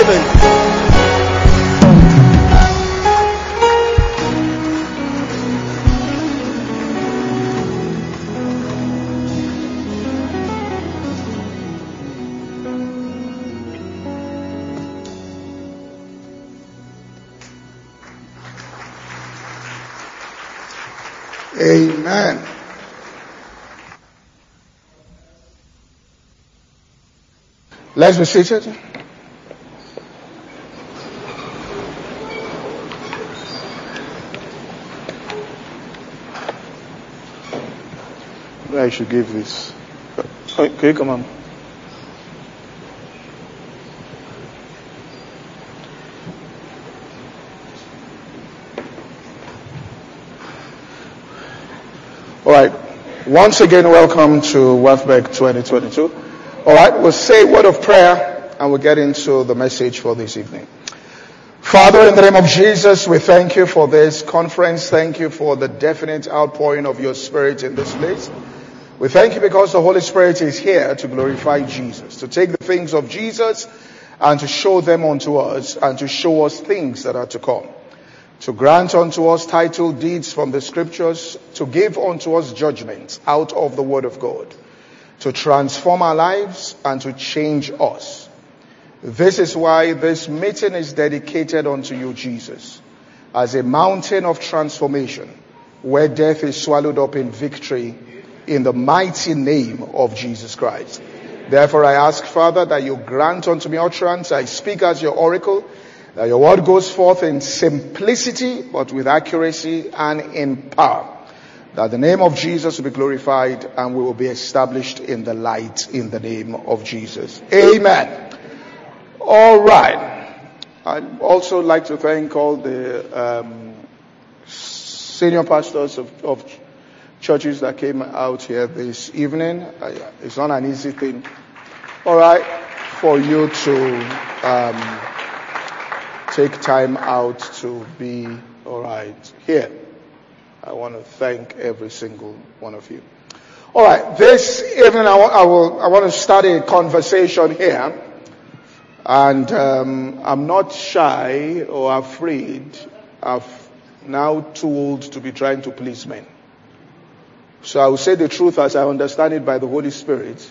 name. Amen. Let's be seated. I should give this. Okay, come on. All right. Once again, welcome to WAFBEC 2022. All right. We'll say a word of prayer and we'll get into the message for this evening. Father, in the name of Jesus, we thank you for this conference. Thank you for the definite outpouring of your Spirit in this place. We thank you because the Holy Spirit is here to glorify Jesus, to take the things of Jesus and to show them unto us and to show us things that are to come. To grant unto us title deeds from the scriptures, to give unto us judgments out of the word of God, to transform our lives and to change us. This is why this meeting is dedicated unto you, Jesus, as a mountain of transformation, where death is swallowed up in victory in the mighty name of Jesus Christ. Therefore I ask, Father, that you grant unto me utterance. I speak as your oracle, that your word goes forth in simplicity, but with accuracy and in power. That the name of Jesus will be glorified and we will be established in the light in the name of Jesus. Amen. All right. I'd also like to thank all the senior pastors of churches that came out here this evening. It's not an easy thing. All right. For you to take time out to be all right here. I want to thank every single one of you. All right, this evening I want to start a conversation here, and I'm not shy or afraid. I'm now too old to be trying to please men. So I will say the truth as I understand it by the Holy Spirit,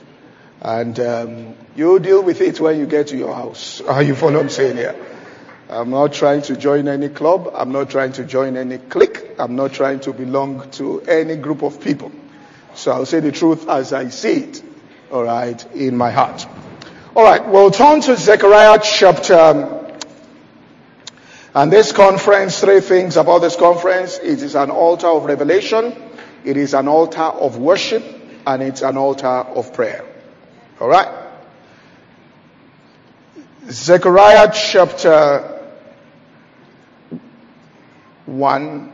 and you deal with it when you get to your house. You follow what I'm saying here? I'm not trying to join any club. I'm not trying to join any clique. I'm not trying to belong to any group of people. So I'll say the truth as I see it, all right, in my heart. All right, we'll turn to Zechariah chapter. And this conference, three things about this conference. It is an altar of revelation. It is an altar of worship. And it's an altar of prayer. All right. Zechariah chapter 1.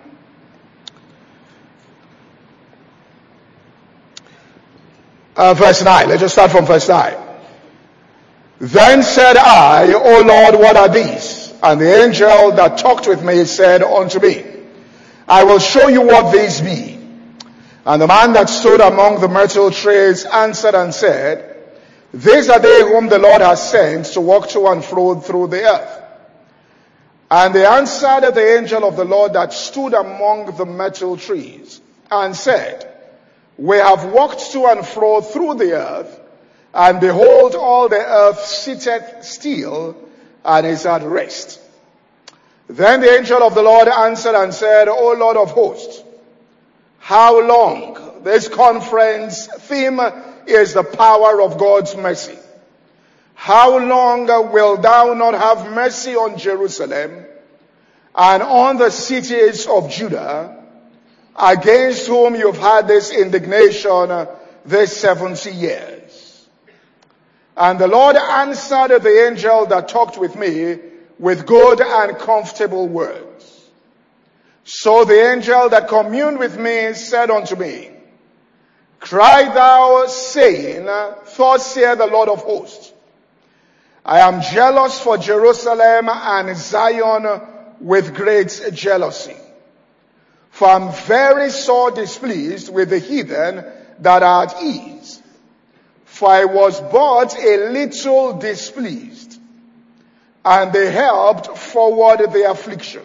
Verse 9. Let's just start from verse 9. Then said I, O Lord, what are these? And the angel that talked with me said unto me, I will show you what these be. And the man that stood among the myrtle trees answered and said, these are they whom the Lord has sent to walk to and fro through the earth. And they answered the angel of the Lord that stood among the myrtle trees and said, we have walked to and fro through the earth, and behold, all the earth sitteth still and is at rest. Then the angel of the Lord answered and said, O Lord of hosts, how long? This conference theme is the power of God's mercy. How long will thou not have mercy on Jerusalem and on the cities of Judah, against whom you've had this indignation this 70 years? And the Lord answered the angel that talked with me with good and comfortable words. So the angel that communed with me said unto me, cry thou, saying, thus saith the Lord of hosts, I am jealous for Jerusalem and Zion with great jealousy. For I am very sore displeased with the heathen that are at ease. For I was but a little displeased, and they helped forward the affliction.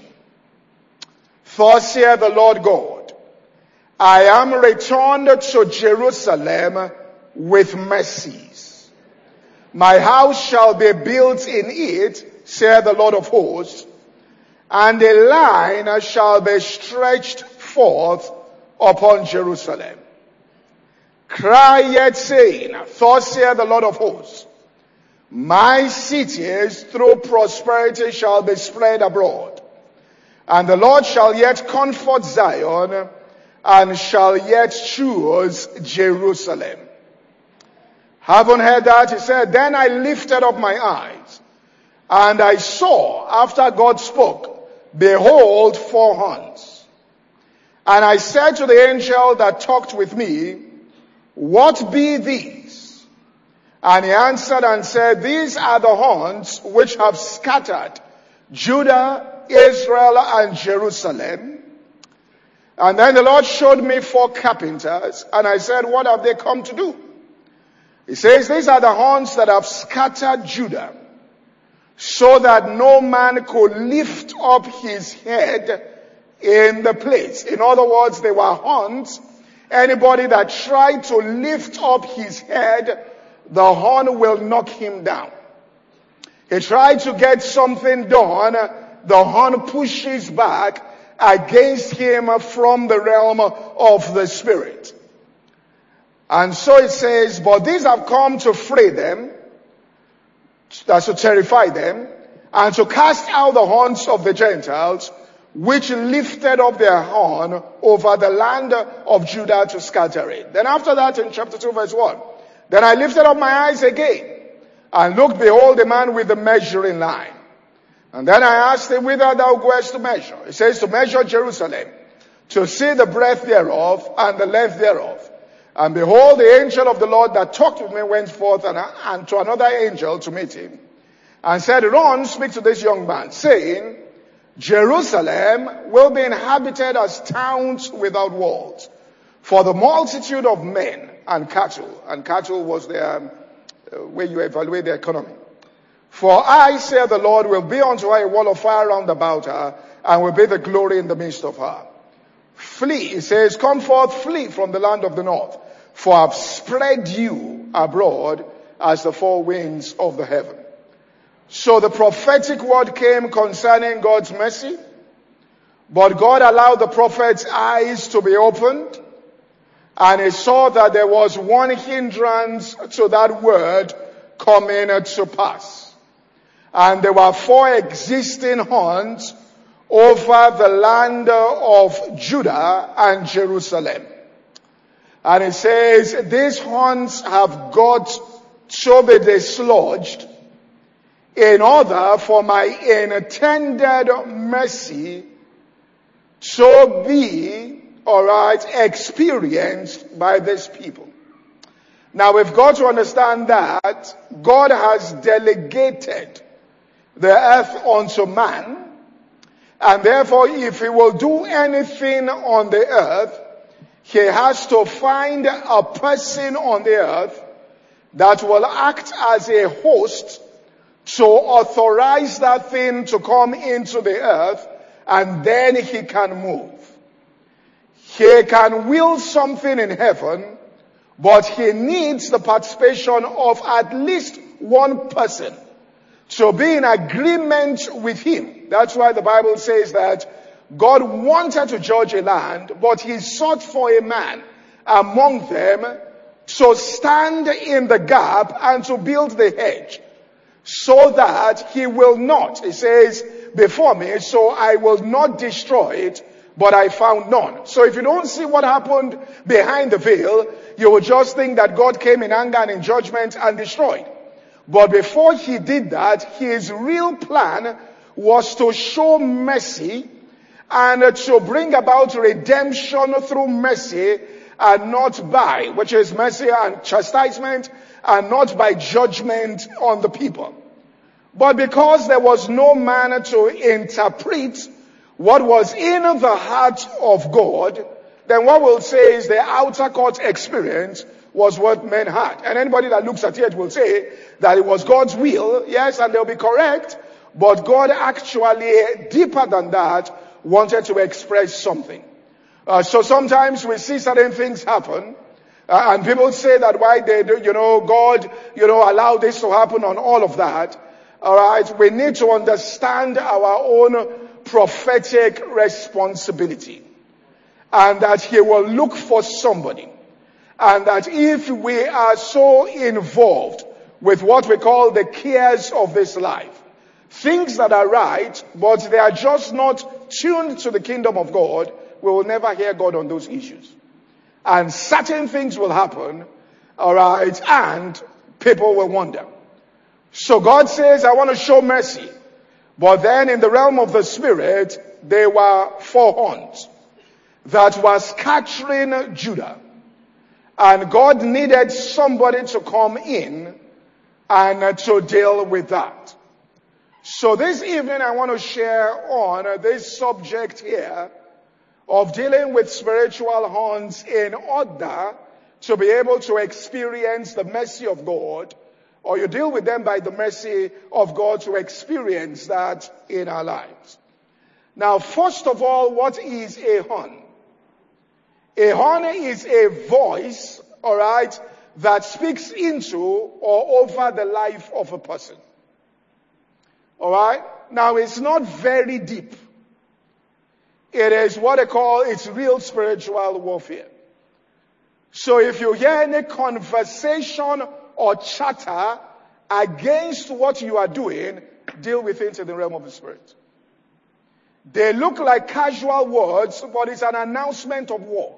Thus saith the Lord God, I am returned to Jerusalem with mercies. My house shall be built in it, saith the Lord of hosts, and a line shall be stretched forth upon Jerusalem. Cry yet saying, thus saith the Lord of hosts, my cities through prosperity shall be spread abroad, and the Lord shall yet comfort Zion, and shall yet choose Jerusalem. Having heard that, he said, then I lifted up my eyes, and I saw, after God spoke, behold, 4 horns. And I said to the angel that talked with me, what be these? And he answered and said, these are the horns which have scattered Judah, Israel, and Jerusalem. And then the Lord showed me 4 carpenters, and I said, what have they come to do? He says, these are the horns that have scattered Judah, so that no man could lift up his head in the place. In other words, they were horns. Anybody that tried to lift up his head, the horn will knock him down. He tried to get something done, the horn pushes back against him from the realm of the spirit. And so it says, but these have come to free them, that's to terrify them, and to cast out the horns of the Gentiles, which lifted up their horn over the land of Judah to scatter it. Then after that, in chapter 2 verse 1, then I lifted up my eyes again, and looked, behold, a man with a measuring line. And then I asked him, whither thou goest to measure? He says, to measure Jerusalem, to see the breadth thereof and the length thereof. And behold, the angel of the Lord that talked with me went forth and to another angel to meet him, and said, run, speak to this young man, saying, Jerusalem will be inhabited as towns without walls, for the multitude of men and cattle was their way you evaluate the economy. For I, say the Lord, will be unto her a wall of fire round about her, and will be the glory in the midst of her. Flee, he says, come forth, flee from the land of the north, for I have spread you abroad as the 4 winds of the heaven. So the prophetic word came concerning God's mercy, but God allowed the prophet's eyes to be opened, and he saw that there was one hindrance to that word coming to pass. And there were 4 existing horns over the land of Judah and Jerusalem. And it says, these horns have got to be dislodged in order for my intended mercy to be, experienced by these people. Now we've got to understand that God has delegated the earth unto man, and therefore if he will do anything on the earth, he has to find a person on the earth that will act as a host to authorize that thing to come into the earth, and then he can move. He can will something in heaven, but he needs the participation of at least one person to be in agreement with him. That's why the Bible says that God wanted to judge a land, but he sought for a man among them to stand in the gap and to build the hedge, so that he will not, he says, before me, so I will not destroy it, but I found none. So if you don't see what happened behind the veil, you will just think that God came in anger and in judgment and destroyed. But before he did that, his real plan was to show mercy and to bring about redemption through mercy, and not by, which is mercy and chastisement, and not by judgment on the people. But because there was no man to interpret what was in the heart of God, then what we'll say is the outer court experience was what men had. And anybody that looks at it will say that it was God's will, yes, and they'll be correct, But God actually, deeper than that, wanted to express something. So sometimes we see certain things happen, and people say that why they do, God, allow this to happen on all of that. Alright, we need to understand our own prophetic responsibility. And that He will look for somebody. And that if we are so involved with what we call the cares of this life, things that are right, but they are just not tuned to the kingdom of God, we will never hear God on those issues. And certain things will happen, alright, and people will wonder. So God says, I want to show mercy. But then in the realm of the spirit, there were 4 horns that was scattering Judah. And God needed somebody to come in and to deal with that. So this evening I want to share on this subject here of dealing with spiritual horns in order to be able to experience the mercy of God, or you deal with them by the mercy of God to experience that in our lives. Now, first of all, what is a horn? A horn is a voice, alright, that speaks into or over the life of a person. Alright? Now, it's not very deep. It is what they call, it's real spiritual warfare. So if you hear any conversation or chatter against what you are doing, deal with it in the realm of the spirit. They look like casual words, but it's an announcement of war.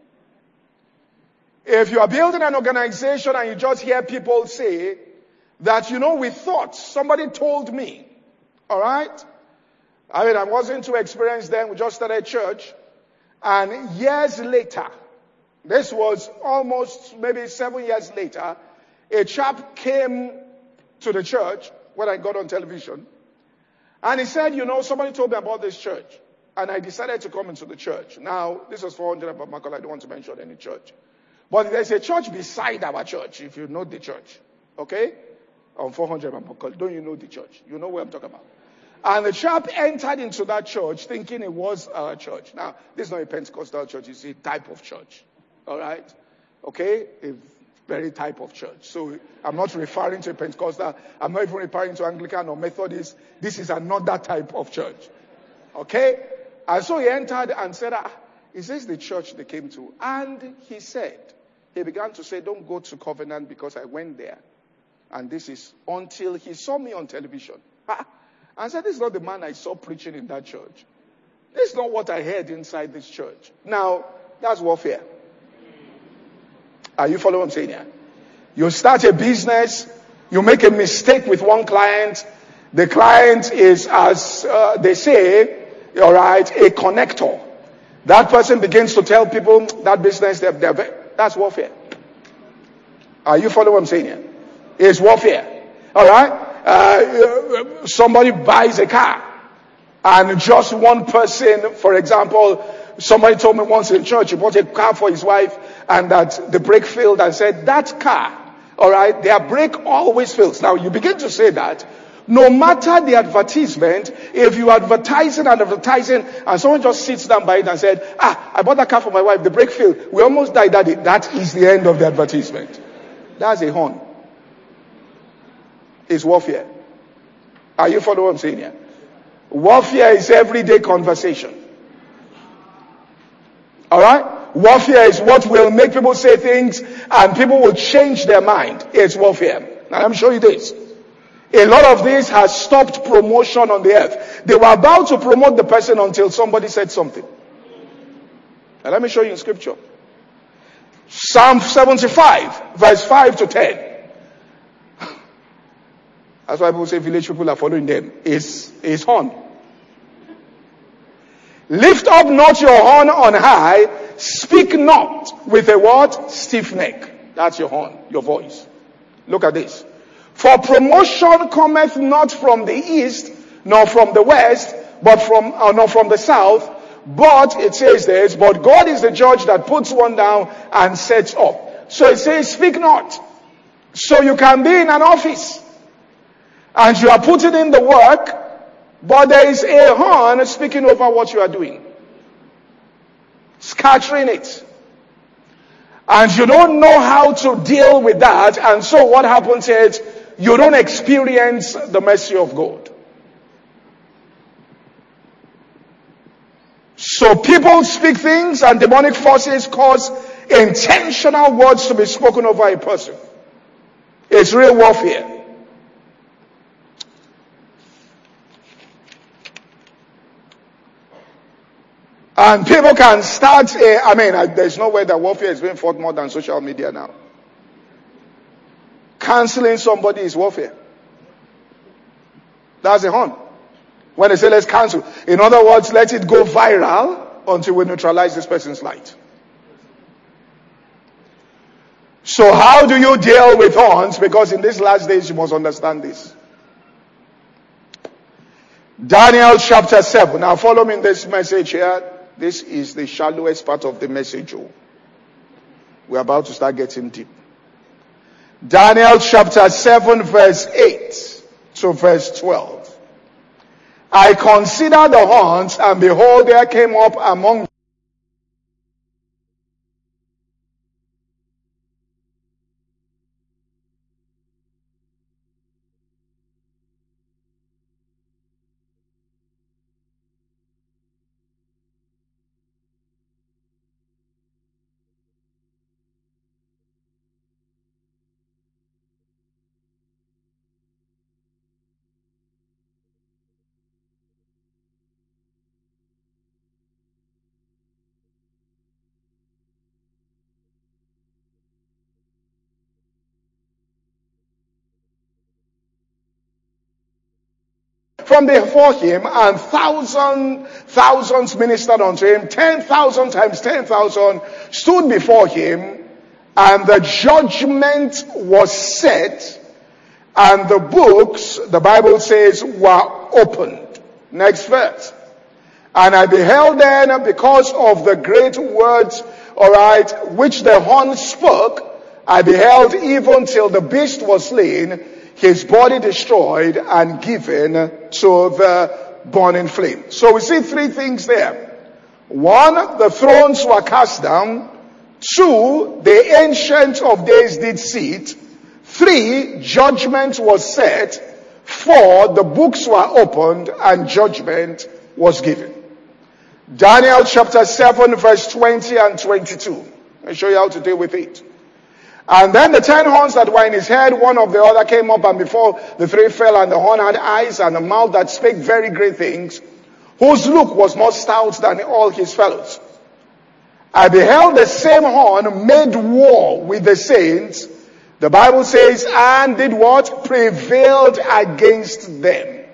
If you are building an organization and you just hear people say that, we thought, somebody told me, alright? I wasn't too experienced then, we just started church, and years later, this was almost maybe 7 years later, a chap came to the church when I got on television, and he said, somebody told me about this church, and I decided to come into the church. Now, this was 400 about Michael, I don't want to mention any church. But there's a church beside our church, if you know the church. Okay? On 400 Michael, don't you know the church? You know what I'm talking about. And the chap entered into that church thinking it was our church. Now, this is not a Pentecostal church, it's a type of church. Alright? Okay? A very type of church. So, I'm not referring to a Pentecostal, I'm not even referring to Anglican or Methodist. This is another type of church. Okay? And so he entered and said, is this the church they came to? And he began to say, don't go to Covenant because I went there. And this is until he saw me on television. And said, this is not the man I saw preaching in that church. This is not what I heard inside this church. Now, that's warfare. Are you following what I'm saying here? You start a business, you make a mistake with one client. The client is, as they say, alright, a connector. That person begins to tell people that business, that's warfare. Are you following what I'm saying here? It's warfare. Alright? Somebody buys a car. And just one person, for example, somebody told me once in church, he bought a car for his wife and that the brake failed and said, that car, alright, their brake always fails. Now you begin to say that. No matter the advertisement, if you are advertising and someone just sits down by it and said, I bought that car for my wife, the brake failed, we almost died, that is the end of the advertisement. That's a horn. It's warfare. Are you following what I'm saying here? Warfare is everyday conversation. Alright? Warfare is what will make people say things and people will change their mind. It's warfare. Now let me show you this. A lot of this has stopped promotion on the earth. They were about to promote the person until somebody said something. Now let me show you in scripture. Psalm 75, verse 5 to 10. That's why people say village people are following them. Is horn. Lift up not your horn on high. Speak not with a what? Stiff neck. That's your horn, your voice. Look at this. For promotion cometh not from the east, nor from the west, but nor from the south. But, it says this, but God is the judge that puts one down and sets up. So it says, speak not. So you can be in an office, and you are putting in the work, But there is a horn speaking over what you are doing, scattering it. And you don't know how to deal with that. And so what happens is you don't experience the mercy of God. So people speak things, and demonic forces cause intentional words to be spoken over a person. It's real warfare. And people can start, there's no way that warfare is being fought more than social media now. Canceling somebody is warfare. That's a horn. When they say let's cancel, in other words, let it go viral until we neutralize this person's light. So how do you deal with horns? Because in these last days you must understand this. Daniel chapter 7. Now follow me in this message here. This is the shallowest part of the message. We're about to start getting deep. Daniel chapter 7 verse 8 to verse 12. I considered the horns, and behold, there came up among from before him, and thousands ministered unto him. 10,000 times 10,000 stood before him, and the judgment was set, and the books, the Bible says, were opened. Next verse. And I beheld then, because of the great words, which the horn spoke, I beheld even till the beast was slain, his body destroyed and given to the burning flame. So we see three things there. One, the thrones were cast down. Two, the Ancient of Days did sit. Three, judgment was set. Four, the books were opened and judgment was given. Daniel chapter 7 verse 20 and 22. I'll show you how to deal with it. And then the 10 horns that were in his head, one of the other came up, and before the three fell, and the horn had eyes and a mouth that spake very great things, whose look was more stout than all his fellows. I beheld the same horn made war with the saints, the Bible says, and did what? Prevailed against them,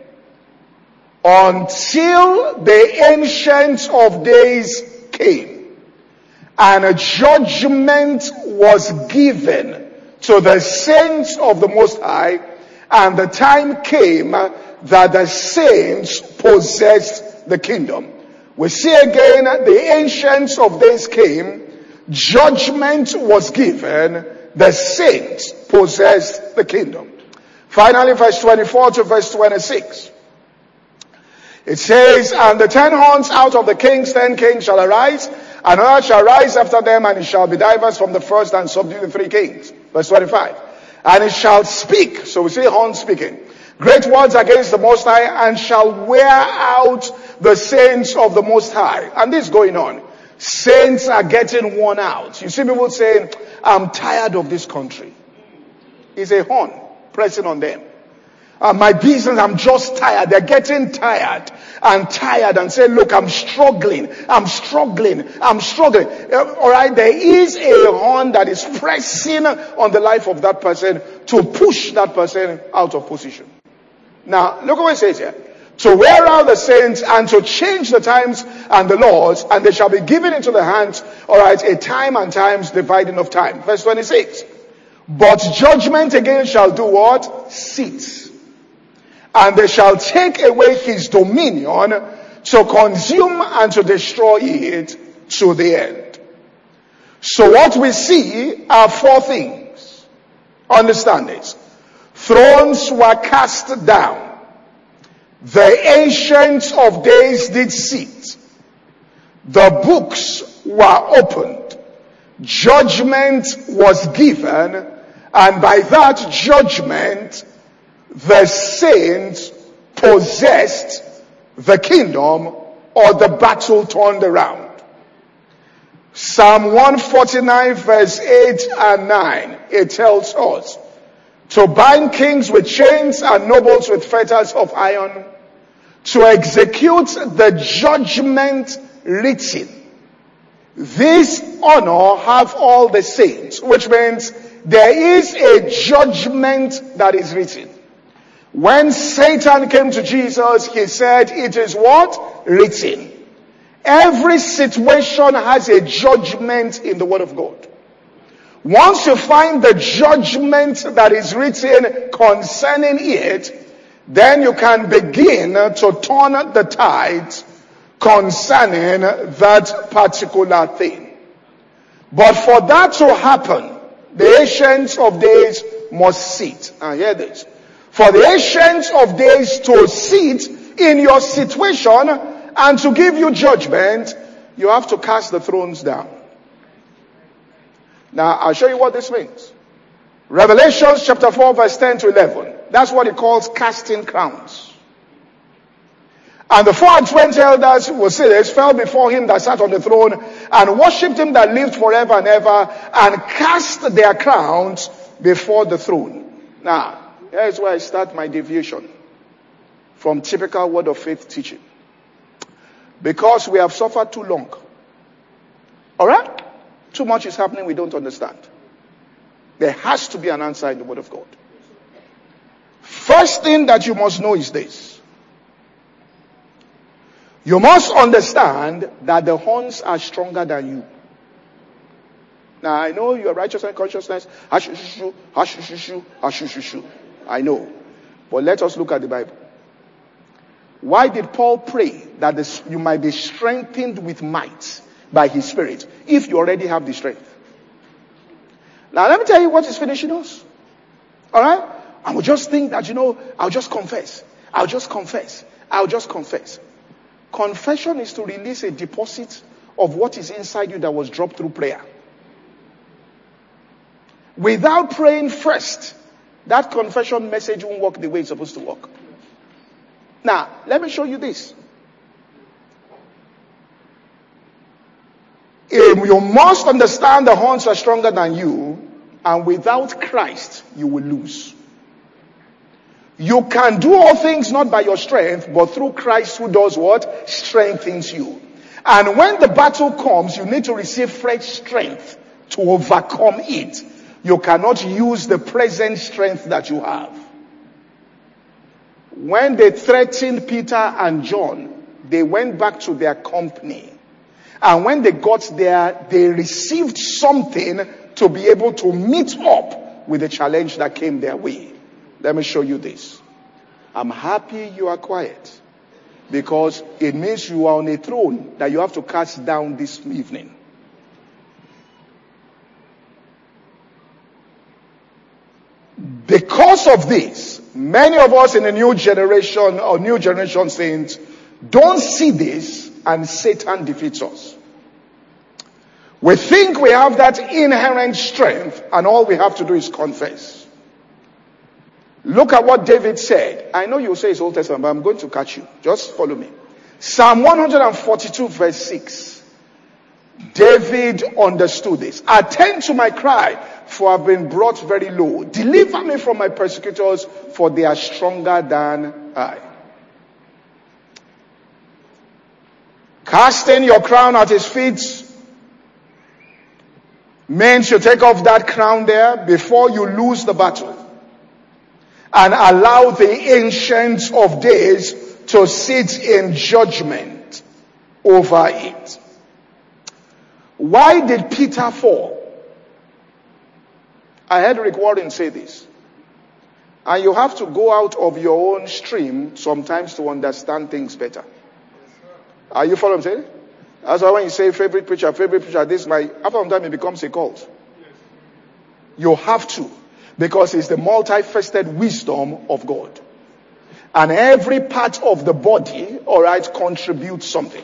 until the Ancient of Days came. And a judgment was given to the saints of the Most High, and the time came that the saints possessed the kingdom. We see again, the Ancients of Days came, judgment was given, the saints possessed the kingdom. Finally, verse 24 to verse 26. It says, and the 10 horns out of the kings, 10 kings shall arise, and another shall rise after them, and it shall be diverse from the first, and subdue the 3 kings. Verse 25. And it shall speak, so we see horns speaking, great words against the Most High, and shall wear out the saints of the Most High. And this is going on. Saints are getting worn out. You see people saying, I'm tired of this country. It's a horn pressing on them. My business, I'm just tired. They're getting tired and say, look, I'm struggling. Alright, there is a horn that is pressing on the life of that person to push that person out of position. Now, look what it says here. To wear out the saints and to change the times and the laws, and they shall be given into the hands, alright, a time and times dividing of time. Verse 26. But judgment again shall do what? Sit. And they shall take away his dominion to consume and to destroy it to the end. So what we see are 4 things. Understand this. Thrones were cast down. The Ancient of Days did sit. The books were opened. Judgment was given. And by that judgment, the saints possessed the kingdom, or the battle turned around. Psalm 149 verse 8 and 9, it tells us to bind kings with chains and nobles with fetters of iron, to execute the judgment written. This honor have all the saints, which means there is a judgment that is written. When Satan came to Jesus, he said, it is what? Written. Every situation has a judgment in the Word of God. Once you find the judgment that is written concerning it, then you can begin to turn the tides concerning that particular thing. But for that to happen, the Ancient of Days must sit. And hear this. For the Ancient of Days to sit in your situation and to give you judgment, you have to cast the thrones down. Now, I'll show you what this means. Revelation chapter 4 verse 10 to 11. That's what it calls casting crowns. And the 4 and 20 elders, will say this, fell before him that sat on the throne and worshipped him that lived forever and ever, and cast their crowns before the throne. Now, here's where I start my deviation from typical word of faith teaching. Because we have suffered too long. Alright? Too much is happening we don't understand. There has to be an answer in the Word of God. First thing that you must know is this. You must understand that the horns are stronger than you. Now I know your righteousness and consciousness. I know. But let us look at the Bible. Why did Paul pray that you might be strengthened with might by his Spirit, if you already have the strength? Now let me tell you what is finishing us. Alright? I will just think that, I'll just confess. Confession is to release a deposit of what is inside you that was dropped through prayer. Without praying first, that confession message won't work the way it's supposed to work. Now, let me show you this. You must understand the horns are stronger than you, and without Christ, you will lose. You can do all things not by your strength, but through Christ who does what? Strengthens you. And when the battle comes, you need to receive fresh strength to overcome it. You cannot use the present strength that you have. When they threatened Peter and John, they went back to their company. And when they got there, they received something to be able to meet up with the challenge that came their way. Let me show you this. I'm happy you are quiet, because it means you are on a throne that you have to cast down this evening. Because of this, many of us in the new generation or new generation saints don't see this, and Satan defeats us. We think we have that inherent strength, and all we have to do is confess. Look at what David said. I know you say it's Old Testament, but I'm going to catch you. Just follow me. Psalm 142 verse 6. David understood this. Attend to my cry, for I've been brought very low. Deliver me from my persecutors, for they are stronger than I. Casting your crown at his feet means you take off that crown there before you lose the battle, and allow the Ancient of Days to sit in judgment over it. Why did Peter fall? I heard Rick Warren say this. And you have to go out of your own stream sometimes to understand things better. Are you following what I'm saying? That's why when you say favorite preacher, this might, after some time it becomes a cult. You have to. Because it's the multifaceted wisdom of God. And every part of the body, all right, contributes something.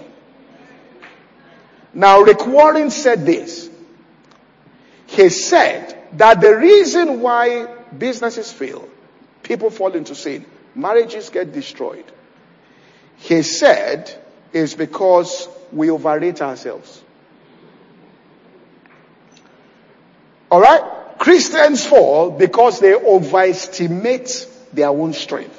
Now, Rick Warren said this. He said that the reason why businesses fail, people fall into sin, marriages get destroyed, he said, is because we overrate ourselves. All right? Christians fall because they overestimate their own strength.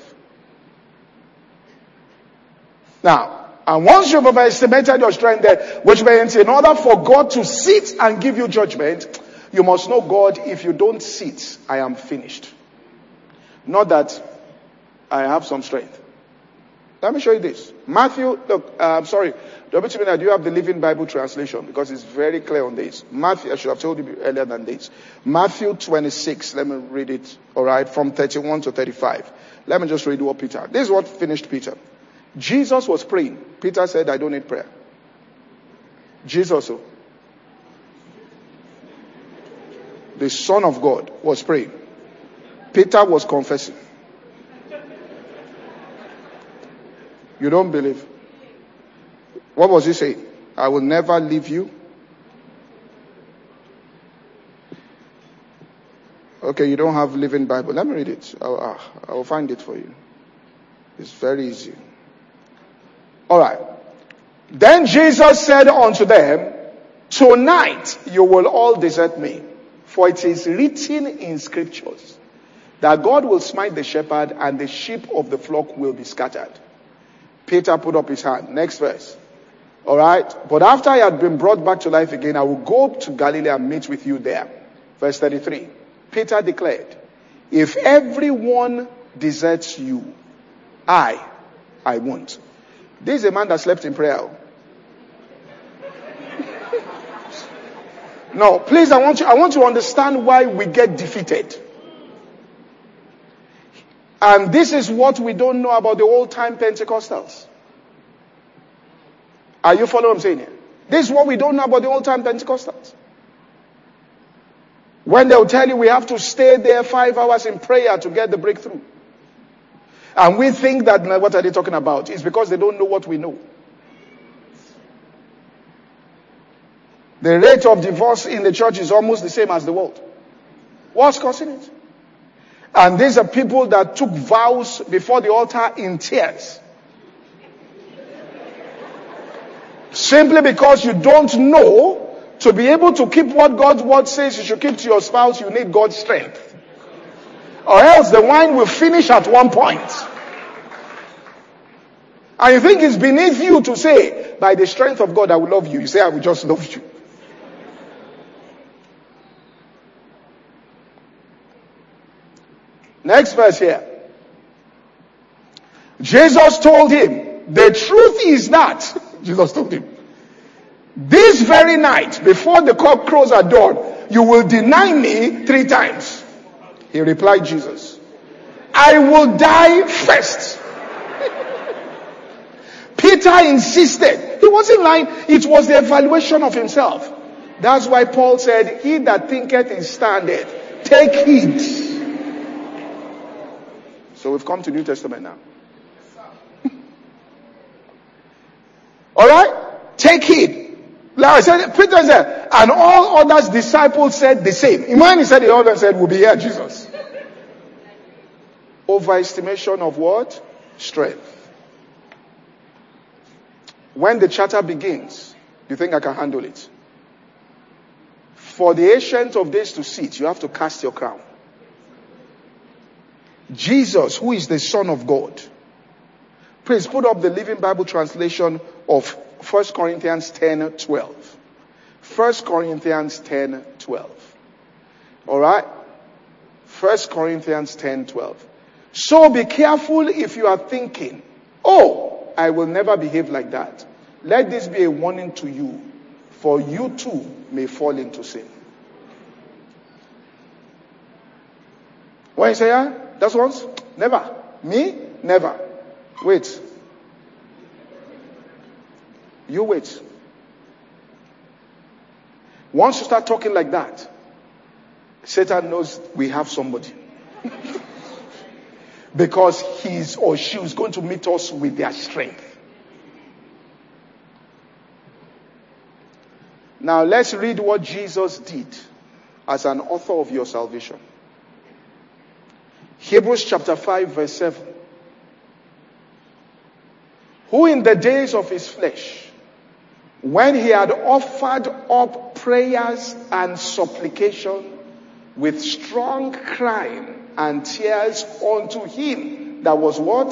Now, and once you've overestimated your strength there, which means in order for God to sit and give you judgment, you must know, God, if you don't sit, I am finished. Not that I have some strength. Let me show you this. Matthew, look, I'm sorry. WTB, do you have the Living Bible translation? Because it's very clear on this. Matthew, I should have told you earlier than this. Matthew 26, let me read it, alright, from 31 to 35. Let me just read what Peter, this is what finished Peter. Jesus was praying. Peter said, I don't need prayer. Jesus, the Son of God, was praying. Peter was confessing. You don't believe? What was he saying? I will never leave you. Okay, you don't have Living Bible. Let me read it. I will find it for you. It's very easy. All right. Then Jesus said unto them, tonight you will all desert me, for it is written in scriptures that God will smite the shepherd and the sheep of the flock will be scattered. Peter put up his hand. Next verse. All right. But after I had been brought back to life again, I will go to Galilee and meet with you there. Verse 33. Peter declared, if everyone deserts you, I won't. This is a man that slept in prayer. No, please, I want to understand why we get defeated. And this is what we don't know about the old-time Pentecostals. Are you following what I'm saying here? This is what we don't know about the old-time Pentecostals. When they'll tell you we have to stay there 5 hours in prayer to get the breakthrough. And we think that, what are they talking about? It's because they don't know what we know. The rate of divorce in the church is almost the same as the world. What's causing it? And these are people that took vows before the altar in tears. Simply because you don't know, to be able to keep what God's word says you should keep to your spouse, you need God's strength. Or else the wine will finish at one point. And you think it's beneath you to say, by the strength of God I will love you. You say, I will just love you. Next verse here. Jesus told him, the truth is that, Jesus told him, this very night, before the cock crows at dawn, you will deny me 3 times. He replied, Jesus, I will die first. Peter insisted. He wasn't lying. It was the evaluation of himself. That's why Paul said, he that thinketh is standeth, take heed. So we've come to New Testament now. All right? Take heed. Like I said, Peter said, and all others disciples said the same. When he said the others said, we'll be here, Jesus. Overestimation of what? Strength. When the chatter begins, you think I can handle it? For the Ancient of Days to sit, you have to cast your crown. Jesus, who is the Son of God. Please put up the Living Bible translation of 1 Corinthians 10:12. 1 Corinthians 10:12. Alright? 1 Corinthians 10:12. So be careful if you are thinking, oh, I will never behave like that. Let this be a warning to you, for you too may fall into sin. What you say, yeah? That's once? Never. Me? Never. Wait. You wait. Once you start talking like that, Satan knows we have somebody. because he or she is going to meet us with their strength. Now let's read what Jesus did as an author of your salvation. Hebrews chapter 5 verse 7. Who in the days of his flesh, when he had offered up prayers and supplication with strong crying and tears unto him that was what?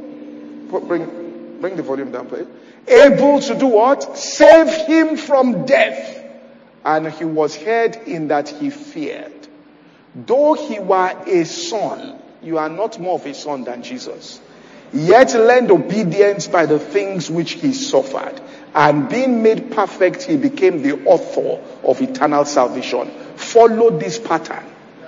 Bring the volume down, please. Able to do what? Save him from death. And he was heard in that he feared. Though he were a son, you are not more of a son than Jesus. Yet learned obedience by the things which he suffered. And being made perfect, he became the author of eternal salvation. Follow this pattern.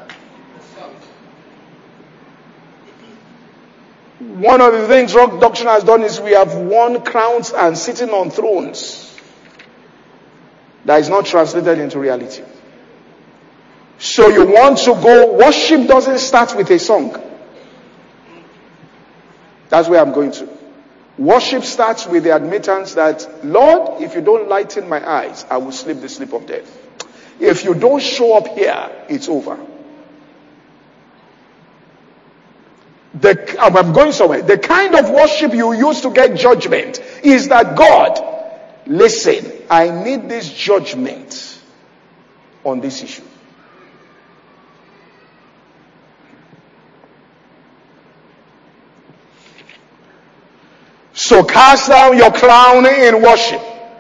One of the things Rock Doctrine has done is we have won crowns and sitting on thrones. That is not translated into reality. So you want to go, worship doesn't start with a song. That's where I'm going to. Worship starts with the admittance that, Lord, if you don't lighten my eyes, I will sleep the sleep of death. If you don't show up here, it's over. I'm going somewhere. The kind of worship you use to get judgment is that, God, listen, I need this judgment on this issue. So cast down your crown in worship.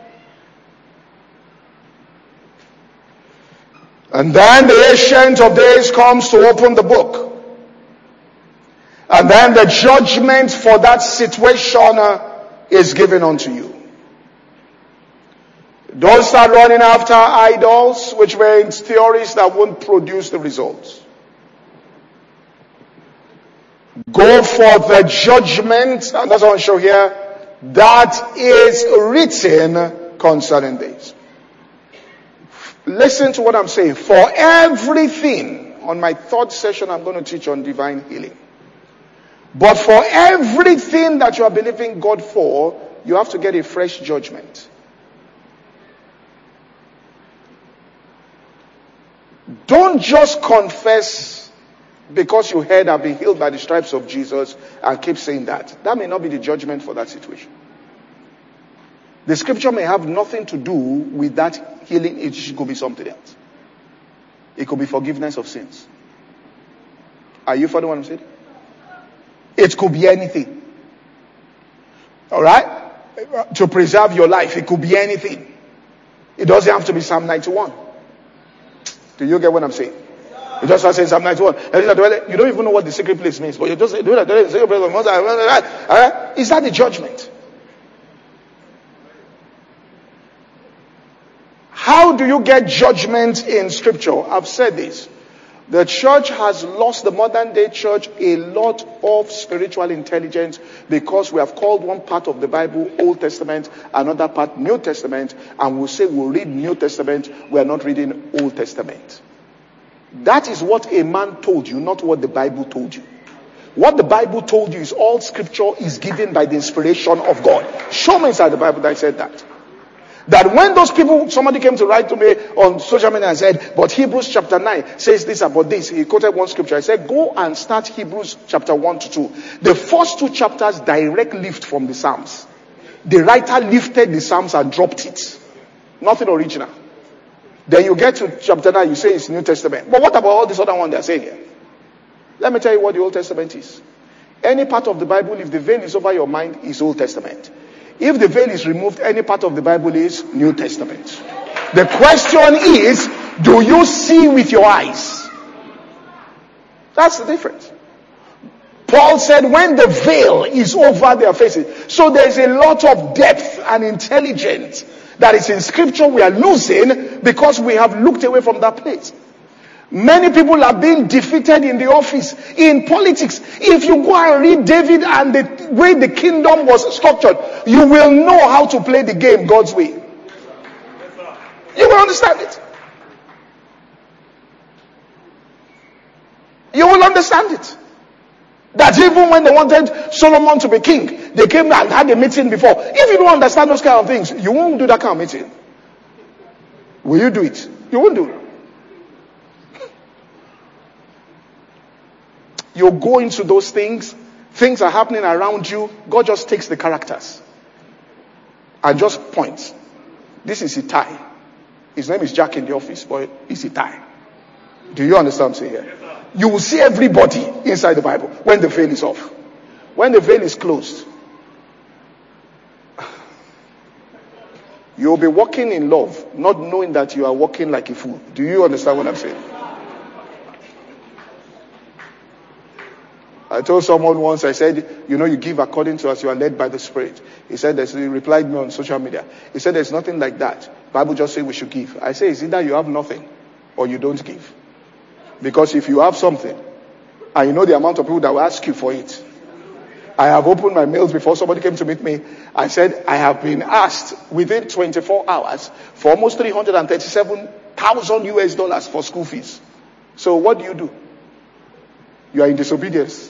And then the Ancient of Days comes to open the book. And then the judgment for that situation is given unto you. Don't start running after idols, which were in theories that won't produce the results. Go for the judgment, and that's what I'll show here, that is written concerning this. Listen to what I'm saying. For everything, on my third session, I'm going to teach on divine healing. But for everything that you are believing God for, you have to get a fresh judgment. Don't just confess because you heard I've been healed by the stripes of Jesus and keep saying that. That may not be the judgment for that situation. The scripture may have nothing to do with that healing. It could be something else. It could be forgiveness of sins. Are you following what I'm saying? It could be anything. Alright? To preserve your life, it could be anything. It doesn't have to be Psalm 91. Do you get what I'm saying? You just start saying Psalm 91. You don't even know what the secret place means, but you just say, do that, the secret place of Moses. Alright? Is that the judgment? How do you get judgment in scripture? I've said this. The church has lost, the modern day church, a lot of spiritual intelligence because we have called one part of the Bible Old Testament, another part New Testament, and we'll say we'll read New Testament, we are not reading Old Testament. That is what a man told you, not what the Bible told you. What the Bible told you is all scripture is given by the inspiration of God. Show me inside the Bible that I said that. That when those people, somebody came to write to me on social media and said, but Hebrews chapter 9 says this about this. He quoted one scripture. I said, go and start Hebrews chapter 1 to 2. The first two chapters direct lift from the Psalms. The writer lifted the Psalms and dropped it. Nothing original. Then you get to chapter 9, you say it's New Testament. But what about all this other one they're saying here? Let me tell you what the Old Testament is. Any part of the Bible, if the veil is over your mind, is Old Testament. If the veil is removed, any part of the Bible is New Testament. The question is, do you see with your eyes? That's the difference. Paul said when the veil is over their faces. So there's a lot of depth and intelligence that is in scripture we are losing because we have looked away from that place. Many people are being defeated in the office, in politics. If you go and read David and the way the kingdom was structured, you will know how to play the game God's way. You will understand it. You will understand it. That even when they wanted Solomon to be king, they came and had a meeting before. If you don't understand those kind of things, you won't do that kind of meeting. Will you do it? You won't do it. You go into those things. Things are happening around you. God just takes the characters and just points. This is Ittai. His name is Jack in the office, but it's Ittai. Do you understand what I'm saying here? You will see everybody inside the Bible when the veil is off. When the veil is closed, you'll be walking in love, not knowing that you are walking like a fool. Do you understand what I'm saying? I told someone once, I said, you give according to as you are led by the Spirit. He said, he replied me on social media. He said, there's nothing like that. Bible just says we should give. I say, it's either you have nothing or you don't give. Because if you have something, and you know the amount of people that will ask you for it. I have opened my mails before somebody came to meet me. I said, I have been asked within 24 hours for almost $337,000 US for school fees. So what do? You are in disobedience.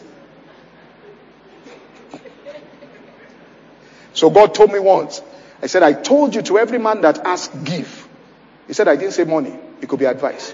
So God told me once, I said, I told you to every man that asks, give. He said, I didn't say money. It could be advice.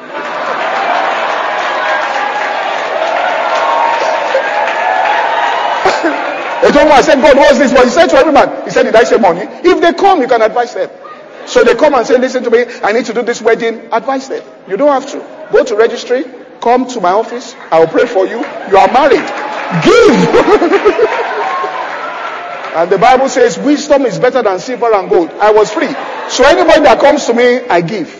They told me, I said, God, what's this? But he said to every man, he said, did I say money? If they come, you can advise them. So they come and say, listen to me, I need to do this wedding. Advise them. You don't have to. Go to registry, come to my office, I will pray for you. You are married. Give! And the Bible says, wisdom is better than silver and gold. I was free. So anybody that comes to me, I give.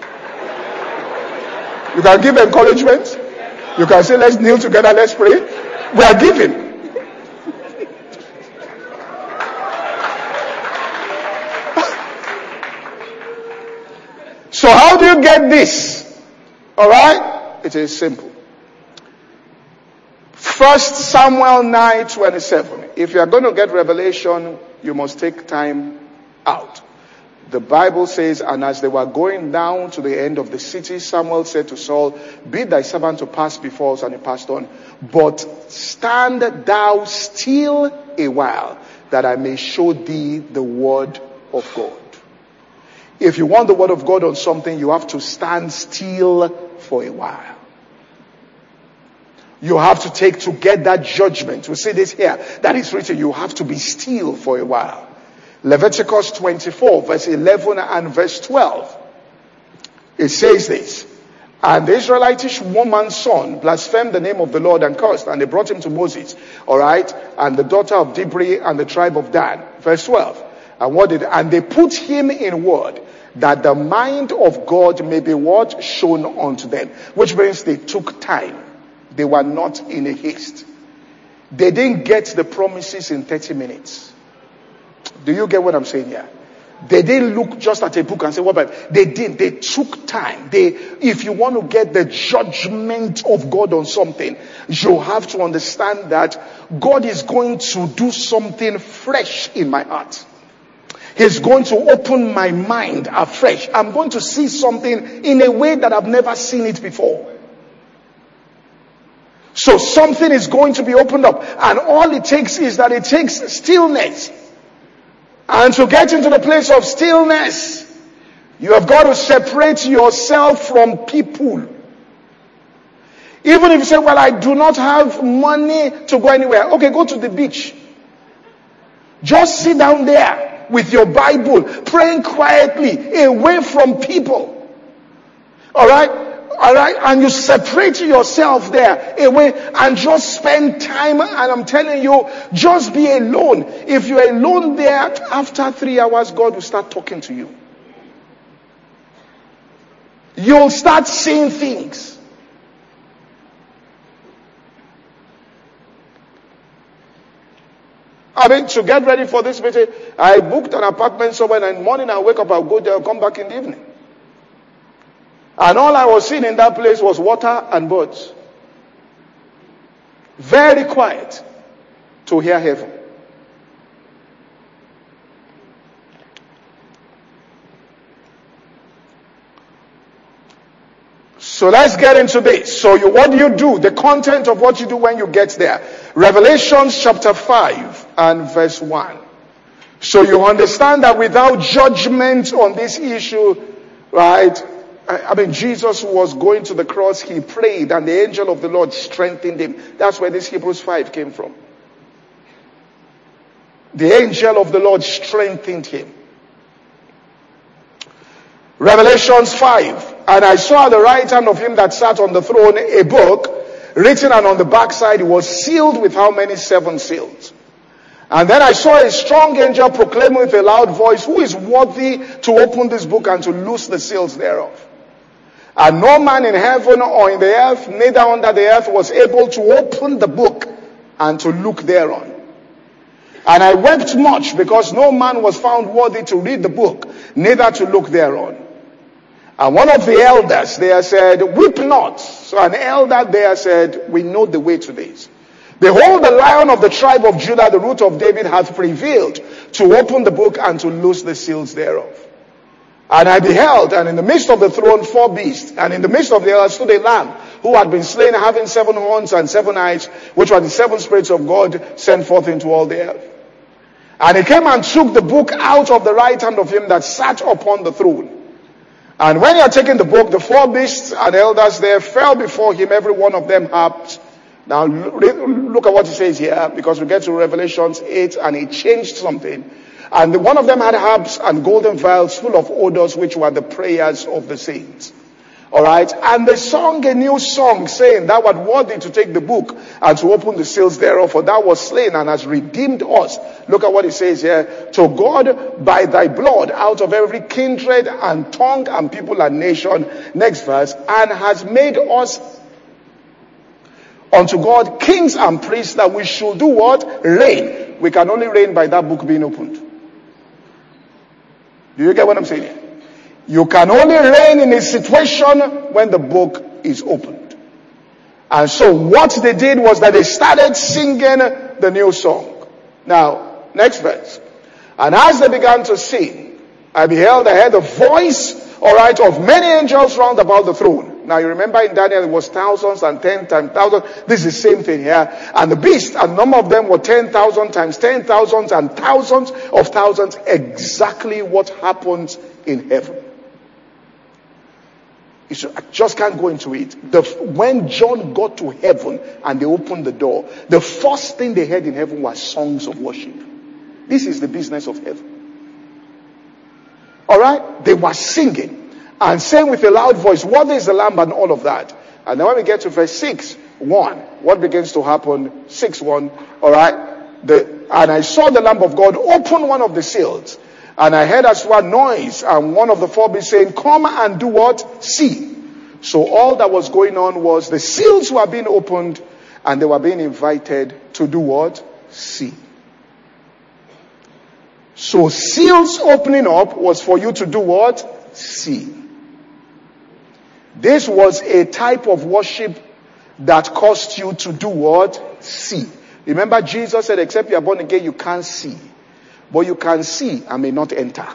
You can give encouragement. You can say, let's kneel together, let's pray. We are giving. So how do you get this? Alright? It is simple. 1 Samuel 9:27. If you are going to get revelation, you must take time out. The Bible says, and as they were going down to the end of the city, Samuel said to Saul, bid thy servant to pass before us, and he passed on. But stand thou still a while, that I may show thee the word of God. If you want the word of God on something, you have to stand still for a while. You have to take to get that judgment. We see this here. That is written. You have to be still for a while. Leviticus 24 verse 11 and verse 12. It says this. And the Israelitish woman's son blasphemed the name of the Lord and cursed. And they brought him to Moses. Alright. And the daughter of Dibri and the tribe of Dan. Verse 12. And they put him in word, that the mind of God may be what? Shown unto them. Which means they took time. They were not in a haste. They didn't get the promises in 30 minutes. Do you get what I'm saying here? They didn't look just at a book and say, what about? They didn't. They took time. If you want to get the judgment of God on something, you have to understand that God is going to do something fresh in my heart. He's going to open my mind afresh. I'm going to see something in a way that I've never seen it before. So something is going to be opened up. And all it takes is that it takes stillness. And to get into the place of stillness, you have got to separate yourself from people. Even if you say, well, I do not have money to go anywhere. Okay, go to the beach. Just sit down there with your Bible, praying quietly, away from people. Alright? And you separate yourself there, away, and just spend time, and I'm telling you, just be alone. If you're alone there, after 3 hours, God will start talking to you. You'll start seeing things. To get ready for this meeting, I booked an apartment somewhere, and in the morning I wake up, I'll go there, I'll come back in the evening. And all I was seeing in that place was water and birds. Very quiet to hear heaven. So So let's get into this. So what do you do? The content of what you do when you get there. Revelations chapter 5 and verse 1. So you understand that without judgment on this issue, right? Jesus was going to the cross, he prayed, and the angel of the Lord strengthened him. That's where this Hebrews 5 came from. The angel of the Lord strengthened him. Revelations 5. And I saw at the right hand of him that sat on the throne a book written, and on the backside it was sealed with how many? 7 seals. And then I saw a strong angel proclaiming with a loud voice, who is worthy to open this book and to loose the seals thereof? And no man in heaven or in the earth, neither under the earth, was able to open the book and to look thereon. And I wept much, because no man was found worthy to read the book, neither to look thereon. And one of the elders there said, weep not. So an elder there said, we know the way to this. Behold, the Lion of the tribe of Judah, the root of David, hath prevailed to open the book and to loose the seals thereof. And I beheld, and in the midst of the throne 4 beasts, and in the midst of the earth stood a lamb, who had been slain, having 7 horns and 7 eyes, which were the 7 spirits of God sent forth into all the earth. And he came and took the book out of the right hand of him that sat upon the throne. And when he had taken the book, the 4 beasts and elders there fell before him, every one of them harps. Now look at what he says here, because we get to Revelations 8 and he changed something. And one of them had harps and golden vials full of odors, which were the prayers of the saints. Alright, and they sung a new song, saying, thou art worthy to take the book and to open the seals thereof, for thou wast slain and hast redeemed us. Look at what it says here. To God by thy blood out of every kindred and tongue and people and nation. Next verse. And has made us unto God kings and priests, that we should do what? Reign. We can only reign by that book being opened. Do you get what I'm saying here? You can only reign in a situation when the book is opened. And so what they did was that they started singing the new song. Now, next verse. And as they began to sing, I beheld, I heard a voice, alright, of many angels round about the throne. Now you remember in Daniel it was thousands and 10 times thousands. This is the same thing here. And the beast, and the number of them were 10,000 times 10,000 and thousands of thousands. Exactly what happens in heaven. I just can't go into it. When John got to heaven and they opened the door, the first thing they heard in heaven was songs of worship. This is the business of heaven. Alright? They were singing and saying with a loud voice, what is the Lamb and all of that? And then when we get to verse 6:1, what begins to happen? 6:1, alright? And I saw the Lamb of God open one of the seals. And I heard as one noise, and one of the 4 beasts saying, come and do what? See. So all that was going on was the seals were being opened, and they were being invited to do what? See. So seals opening up was for you to do what? See. This was a type of worship that caused you to do what? See. Remember Jesus said, except you are born again, you can't see. But you can see and may not enter.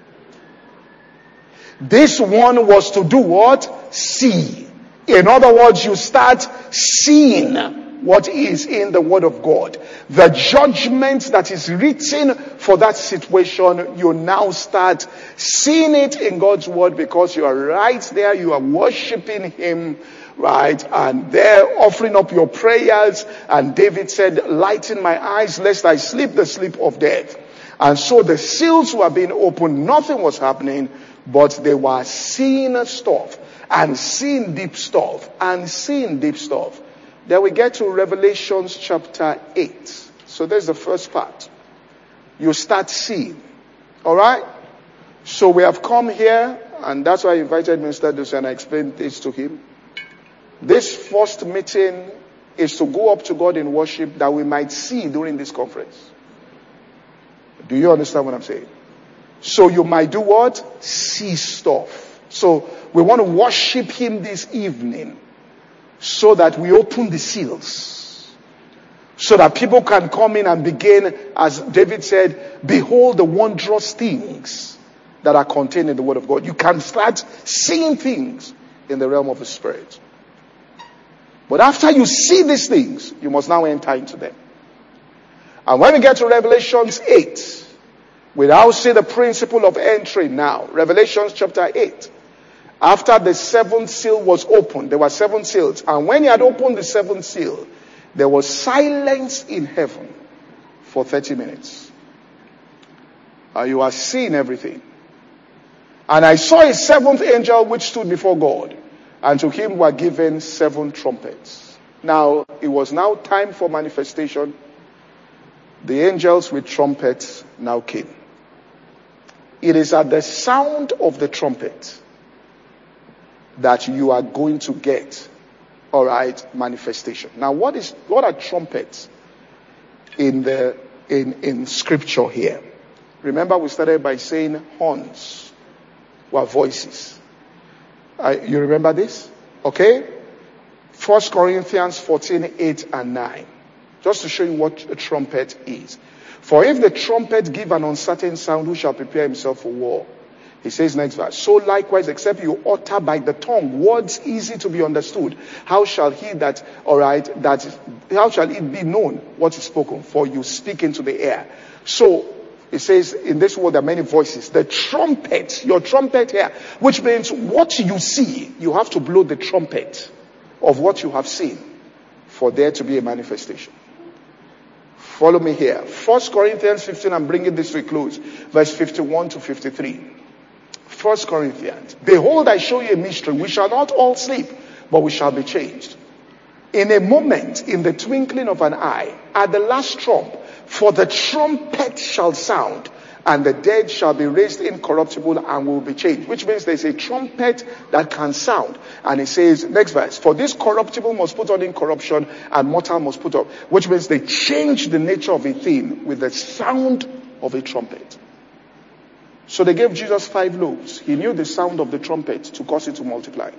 This one was to do what? See. In other words, you start seeing what is in the Word of God. The judgment that is written for that situation, you now start seeing it in God's Word, because you are right there, you are worshiping Him, right? And there offering up your prayers. And David said, lighten my eyes lest I sleep the sleep of death. And so the seals were being opened, nothing was happening, but they were seeing stuff, and seeing deep stuff, and seeing deep stuff. Then we get to Revelations chapter 8. So there's the first part. You start seeing. Alright? So we have come here, and that's why I invited Mr. Duce and I explained this to him. This first meeting is to go up to God in worship that we might see during this conference. Do you understand what I'm saying? So you might do what? See stuff. So we want to worship Him this evening, so that we open the seals. So that people can come in and begin, as David said, behold the wondrous things that are contained in the Word of God. You can start seeing things in the realm of the spirit. But after you see these things, you must now enter into them. And when we get to Revelations 8, we now see the principle of entry now. Revelations chapter 8. After the seventh seal was opened, there were 7 seals. And when he had opened the 7th seal, there was silence in heaven for 30 minutes. You are seeing everything. And I saw a 7th angel which stood before God. And to him were given 7 trumpets. Now, it was now time for manifestation. The angels with trumpets now came. It is at the sound of the trumpet that you are going to get, manifestation. Now, what are trumpets in scripture here? Remember, we started by saying horns were voices. You remember this? Okay? 1 Corinthians 14, 8 and 9. Just to show you what a trumpet is. For if the trumpet give an uncertain sound, who shall prepare himself for war? He says next verse, so likewise, except you utter by the tongue words easy to be understood, how shall it be known what is spoken? For you speak into the air. So, it says in this world there are many voices. The trumpet, your trumpet here, which means what you see, you have to blow the trumpet of what you have seen for there to be a manifestation. Follow me here. 1 Corinthians 15, I'm bringing this to a close. Verse 51 to 53. 1 Corinthians. Behold, I show you a mystery. We shall not all sleep, but we shall be changed. In a moment, in the twinkling of an eye, at the last trump, for the trumpet shall sound, and the dead shall be raised incorruptible and will be changed. Which means there's a trumpet that can sound. And it says, next verse, for this corruptible must put on incorruption, and mortal must put up. Which means they change the nature of a thing with the sound of a trumpet. So they gave Jesus 5 loaves. He knew the sound of the trumpet to cause it to multiply.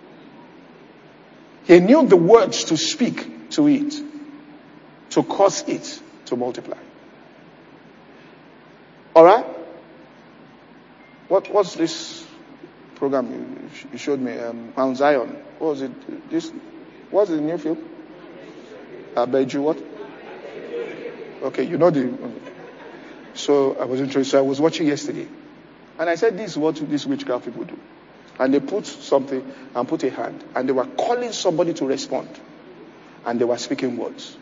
He knew the words to speak to it, to cause it to multiply. Alright? What's this program you showed me? Mount Zion. What was it? What's the new film? Beju what? Okay, you know so I was interested. So I was watching yesterday. And I said, this is what these witchcraft people do. And they put something and put a hand. And they were calling somebody to respond. And they were speaking words.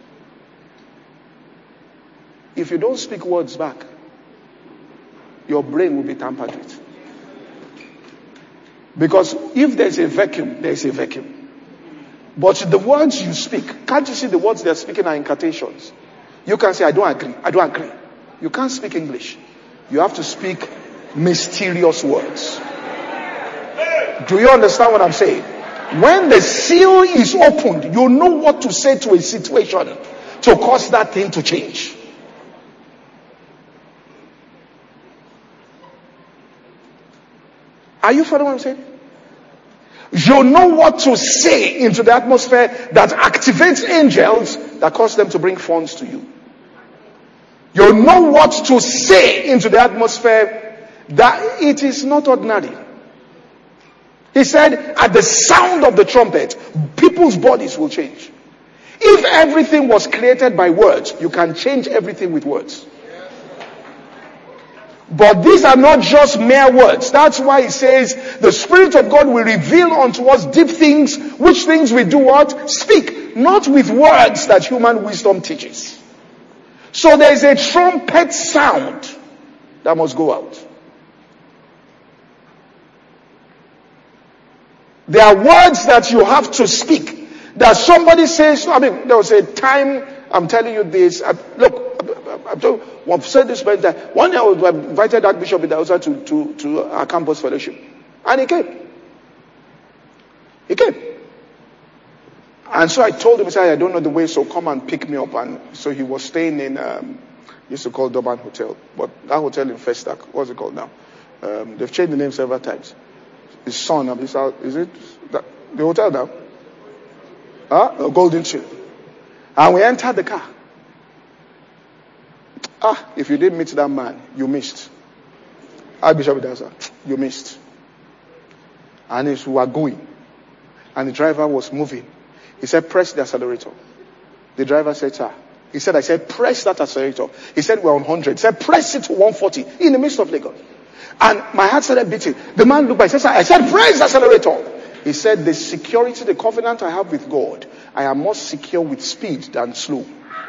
If you don't speak words back, your brain will be tampered with. Because if there's a vacuum, there's a vacuum. But the words you speak, can't you see the words they're speaking are incantations? You can say, I don't agree. I don't agree. You can't speak English. You have to speak mysterious words. Do you understand what I'm saying? When the seal is opened, you know what to say to a situation to cause that thing to change. Are you following what I'm saying? You know what to say into the atmosphere that activates angels that cause them to bring funds to you. You know what to say into the atmosphere that it is not ordinary. He said, at the sound of the trumpet, people's bodies will change. If everything was created by words, you can change everything with words. But these are not just mere words. That's why he says, the Spirit of God will reveal unto us deep things, which things we do what? Speak. Not with words that human wisdom teaches. So there is a trumpet sound that must go out. There are words that you have to speak. That somebody says, there was a time, I'm telling you this, I've said this many times. One day I was invited Archbishop Idahosa to our campus fellowship. And he came. He came. And so I told him, I said, I don't know the way, so come and pick me up. And so he was staying in, used to call Durban Hotel. But that hotel in Festac, what's it called now? They've changed the name several times. His son, is it the hotel now? Golden Shield. And we entered the car. If you didn't meet that man, you missed. Archbishop Idahosa, you missed. And as we were going, And the driver was moving. He said, press the accelerator. The driver said, sir. He said, I said, press that accelerator. He said, we're on 100. He said, press it to 140 in the midst of Lagos. And my heart started beating. The man looked back. He said, I said, press the accelerator. He said, the security, the covenant I have with God, I am more secure with speed than slow.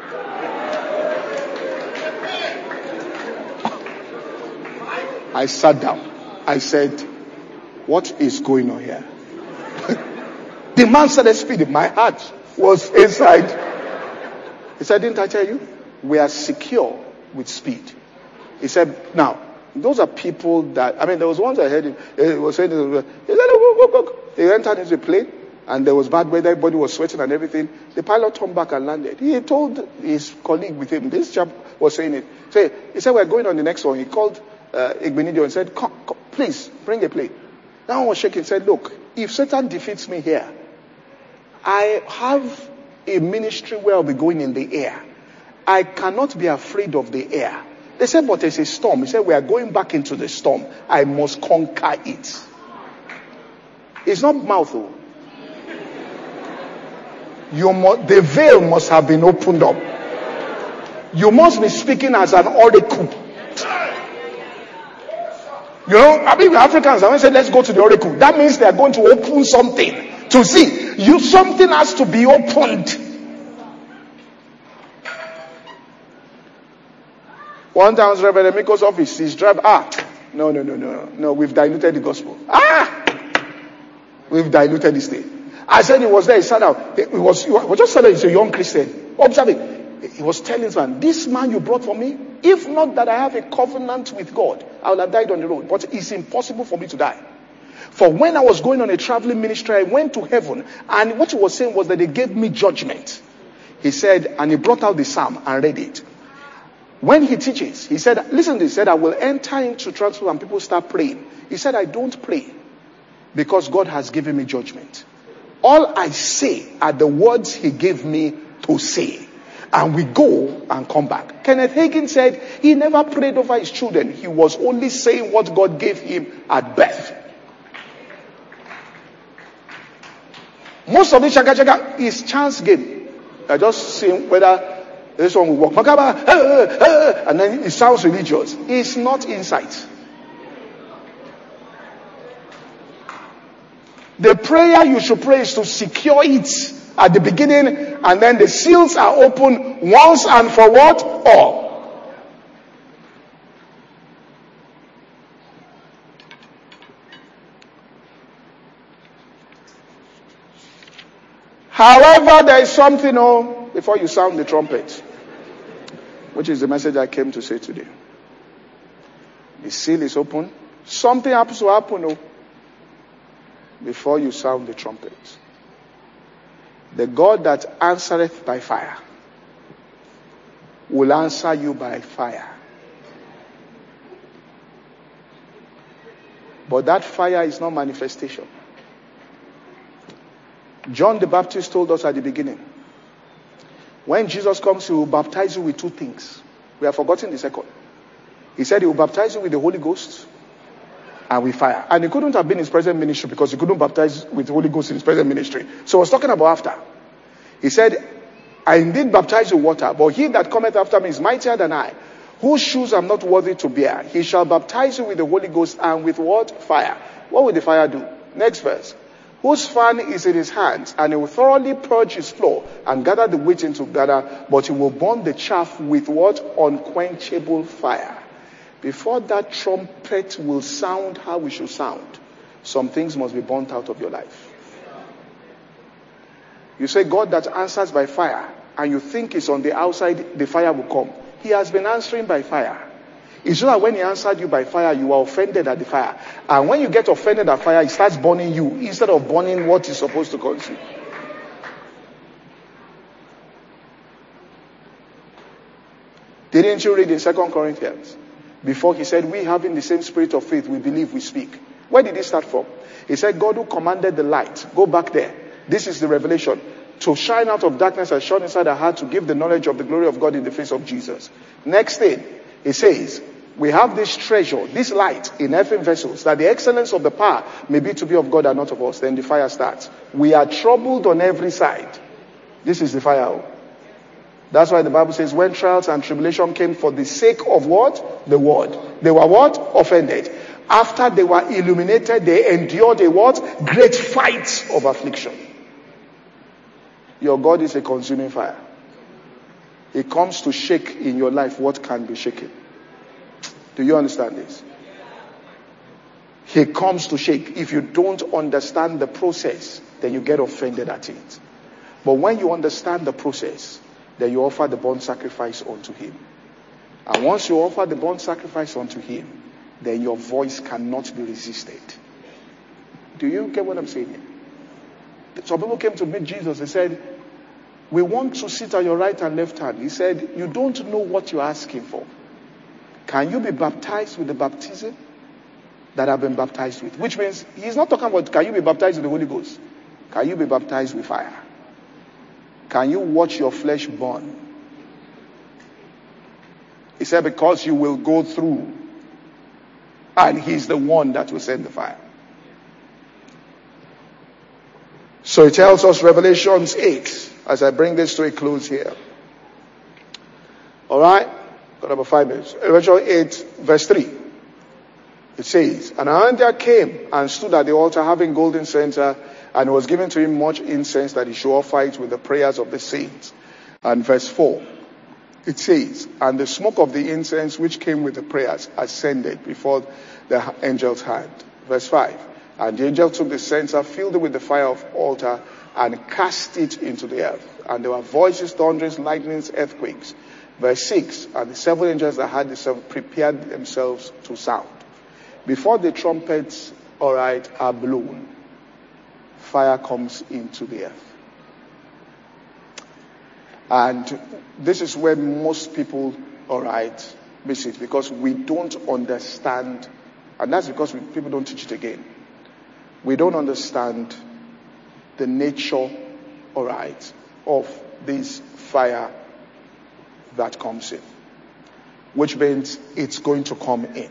I sat down. I said, what is going on here? The man started speeding. My heart was inside. He said, didn't I tell you? We are secure with speed. He said, now, those are people that, there was once I heard him, he was saying, he said, look. He entered into the plane, and there was bad weather, everybody was sweating and everything. The pilot turned back and landed. He told his colleague with him, this chap was saying it. He said, we're going on the next one. He called Igbenidio and said, come, please, bring a plane. That one was shaking, said, look, if Satan defeats me here, I have a ministry where I'll be going in the air. I cannot be afraid of the air. They said, but there's a storm. He said, we are going back into the storm. I must conquer it. It's not mouth. The veil must have been opened up. You must be speaking as an oracle. Africans, when they say, let's go to the oracle, that means they are going to open something. To see, something has to be opened. One time, Reverend Emiko's office, his driver, no, we've diluted the gospel. We've diluted this thing. I said he was there, he sat down. He was just saying he's a young Christian. Observing. He was telling his man, this man you brought for me, if not that I have a covenant with God, I would have died on the road. But it's impossible for me to die. For when I was going on a traveling ministry, I went to heaven, and what he was saying was that they gave me judgment. He said, and he brought out the psalm and read it. When he teaches, he said, listen to this, he said, I will enter into transport and people start praying. He said, I don't pray because God has given me judgment. All I say are the words he gave me to say. And we go and come back. Kenneth Hagin said he never prayed over his children. He was only saying what God gave him at birth. Most of the chaka is chance game. I just seeing whether this one will work. And then it sounds religious. It's not insight. The prayer you should pray is to secure it at the beginning, and then the seals are open once and for what? All. However, there is something before you sound the trumpet, which is the message I came to say today. The seal is open. Something happens to happen before you sound the trumpet. The God that answereth by fire will answer you by fire. But that fire is not manifestation. John the Baptist told us at the beginning, when Jesus comes, he will baptize you with two things. We have forgotten the second. He said he will baptize you with the Holy Ghost and with fire. And he couldn't have been in his present ministry because he couldn't baptize with the Holy Ghost in his present ministry. So I was talking about after. He said, I indeed baptize with water, but he that cometh after me is mightier than I, whose shoes I'm not worthy to bear. He shall baptize you with the Holy Ghost and with what? Fire. What will the fire do? Next verse. Whose fan is in his hands, and he will thoroughly purge his floor and gather the wheat into gather, but he will burn the chaff with what? Unquenchable fire. Before that trumpet will sound how we should sound, some things must be burnt out of your life. You say God that answers by fire, and you think it's on the outside, the fire will come. He has been answering by fire. It's just that when he answered you by fire, you are offended at the fire. And when you get offended at fire, it starts burning you instead of burning what is supposed to consume. Didn't you read in 2 Corinthians? Before he said, we having the same spirit of faith, we believe, we speak. Where did he start from? He said, God who commanded the light. Go back there. This is the revelation. To shine out of darkness and shine inside our heart to give the knowledge of the glory of God in the face of Jesus. Next thing, he says, We have this treasure, this light in earthen vessels, that the excellence of the power may be to be of God and not of us. Then the fire starts. We are troubled on every side. This is the fire. That's why the Bible says when trials and tribulation came for the sake of what? The word. They were what? Offended. After they were illuminated, they endured a what? Great fight of affliction. Your God is a consuming fire. It comes to shake in your life what can be shaken. Do you understand this? He comes to shake. If you don't understand the process, then you get offended at it. But when you understand the process, then you offer the burnt sacrifice unto him. And once you offer the burnt sacrifice unto him, then your voice cannot be resisted. Do you get what I'm saying here? Some people came to meet Jesus. They said, we want to sit at your right and left hand. He said, you don't know what you're asking for. Can you be baptized with the baptism that I've been baptized with? Which means, he's not talking about can you be baptized with the Holy Ghost. Can you be baptized with fire? Can you watch your flesh burn? He said, because you will go through. And he's the one that will send the fire. So it tells us Revelations 8, as I bring this to a close here. Alright? Got about 5 minutes. Revelation 8, verse 3. It says, and an angel came and stood at the altar having golden censer, and it was given to him much incense that he should offer it with the prayers of the saints. And verse 4. It says, and the smoke of the incense which came with the prayers ascended before the angel's hand. Verse 5. And the angel took the censer, filled it with the fire of altar, and cast it into the earth. And there were voices, thunderings, lightnings, earthquakes. Verse 6. And the 7 angels that had the 7 prepared themselves to sound. Before the trumpets, are blown, fire comes into the earth. And this is where most people, miss it, because we don't understand, and that's because people don't teach it again. We don't understand the nature, of this fire that comes in, which means it's going to come in.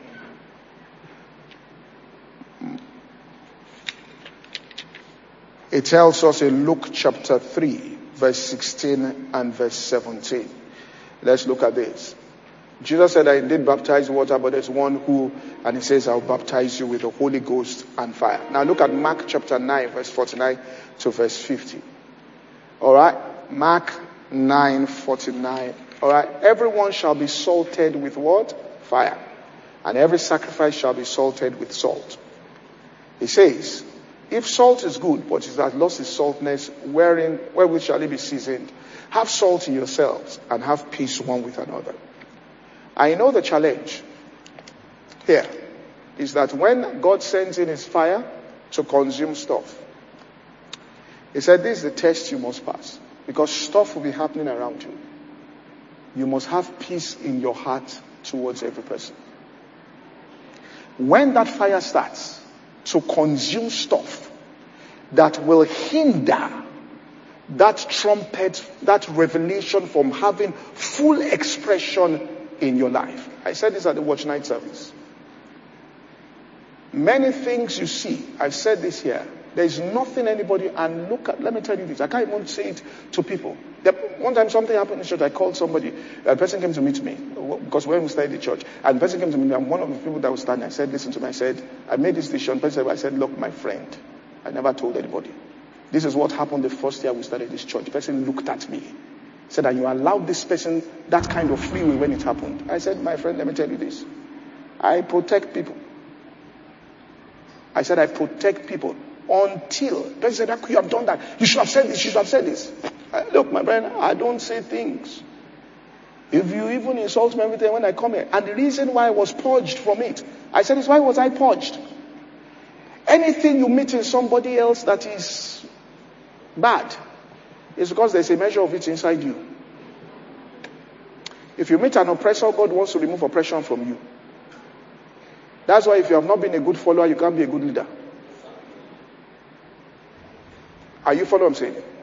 It tells us in Luke chapter 3, verse 16 and verse 17. Let's look at this. Jesus said, I indeed baptize water, but there's one who, and he says, I'll baptize you with the Holy Ghost and fire. Now look at Mark chapter 9, verse 49 to verse 50. Alright? Mark 9, 49. Alright? Everyone shall be salted with what? Fire. And every sacrifice shall be salted with salt. He says, if salt is good, but it has lost its saltness, wherewith shall it be seasoned? Have salt in yourselves, and have peace one with another. I know the challenge here is that when God sends in his fire to consume stuff, he said this is the test you must pass, because stuff will be happening around you. You must have peace in your heart towards every person. When that fire starts to consume stuff that will hinder that trumpet, that revelation from having full expression in your life. I said this at the watch night service. Many things you see, I've said this here, there's nothing anybody, and let me tell you this, I can't even say it to people. One time something happened in church, I called somebody, a person came to meet me, because when we started the church, and the person came to me, I'm one of the people that was standing, I said, listen to me, I said, I made this decision, I said, look, my friend, I never told anybody. This is what happened the first year we started this church. The person looked at me, said, and you allowed this person that kind of freeway when it happened. I said, my friend, let me tell you this. I protect people. I said, I protect people until, the person said, you have done that. You should have said this, you should have said this. Look, my friend, I don't say things. If you even insult me every day when I come here, and the reason why I was purged from it, I said, why was I purged? Anything you meet in somebody else that is bad, it's because there's a measure of it inside you. If you meet an oppressor, God wants to remove oppression from you. That's why if you have not been a good follower, you can't be a good leader. Are you following what I'm saying?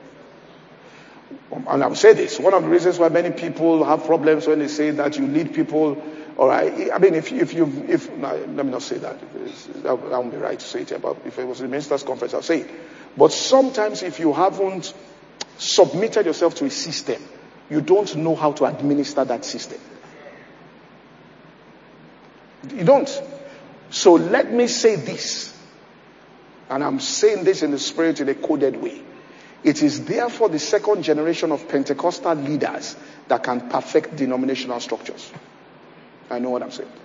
And I'll say this. One of the reasons why many people have problems when they say that you lead people, All right. I mean, let me not say that. That won't be right to say it about. If it was a minister's conference, I'll say it. But sometimes, if you haven't submitted yourself to a system, you don't know how to administer that system. You don't. So let me say this, and I'm saying this in the spirit in a coded way. It is therefore the second generation of Pentecostal leaders that can perfect denominational structures. I know what I'm saying.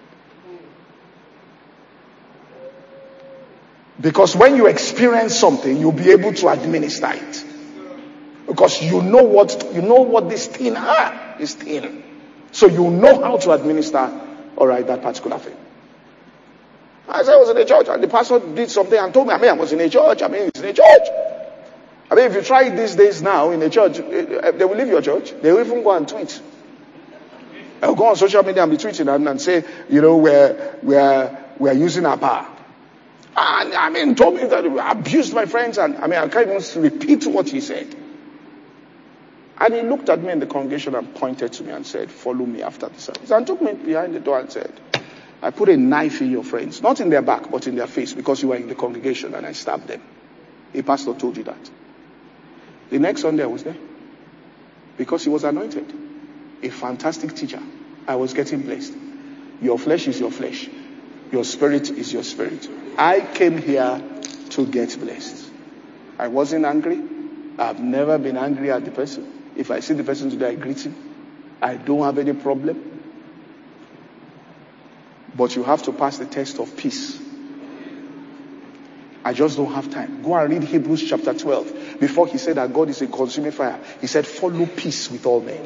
Because when you experience something, you'll be able to administer it. Because you know what this thing is thing. So you know how to administer, all right, that particular thing. I said I was in a church and the pastor did something and told me, I was in a church. It's in a church. If you try it these days now in a church, they will leave your church. They will even go and tweet. They'll go on social media and be tweeting and say, we're using our power. And told me that I abused my friends and I can't even repeat what he said. And he looked at me in the congregation and pointed to me and said, follow me after the service. And took me behind the door and said, I put a knife in your friends, not in their back, but in their face because you were in the congregation and I stabbed them. A pastor told you that. The next Sunday I was there because he was anointed. A fantastic teacher. I was getting blessed. Your flesh is your flesh. Your spirit is your spirit. I came here to get blessed. I wasn't angry. I've never been angry at the person. If I see the person today, I greet him. I don't have any problem. But you have to pass the test of peace. I just don't have time. Go and read Hebrews chapter 12. Before he said that God is a consuming fire, he said, follow peace with all men.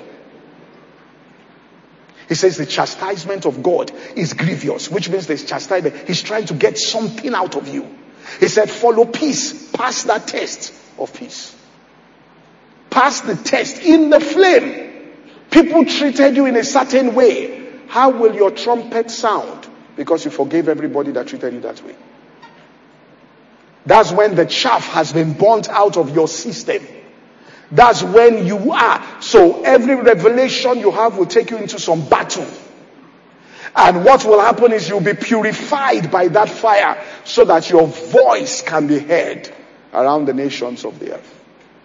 He says the chastisement of God is grievous, which means there's chastisement. He's trying to get something out of you. He said, follow peace. Pass that test of peace. Pass the test in the flame. People treated you in a certain way. How will your trumpet sound? Because you forgave everybody that treated you that way. That's when the chaff has been burnt out of your system. That's when you are. So every revelation you have will take you into some battle. And what will happen is you'll be purified by that fire so that your voice can be heard around the nations of the earth.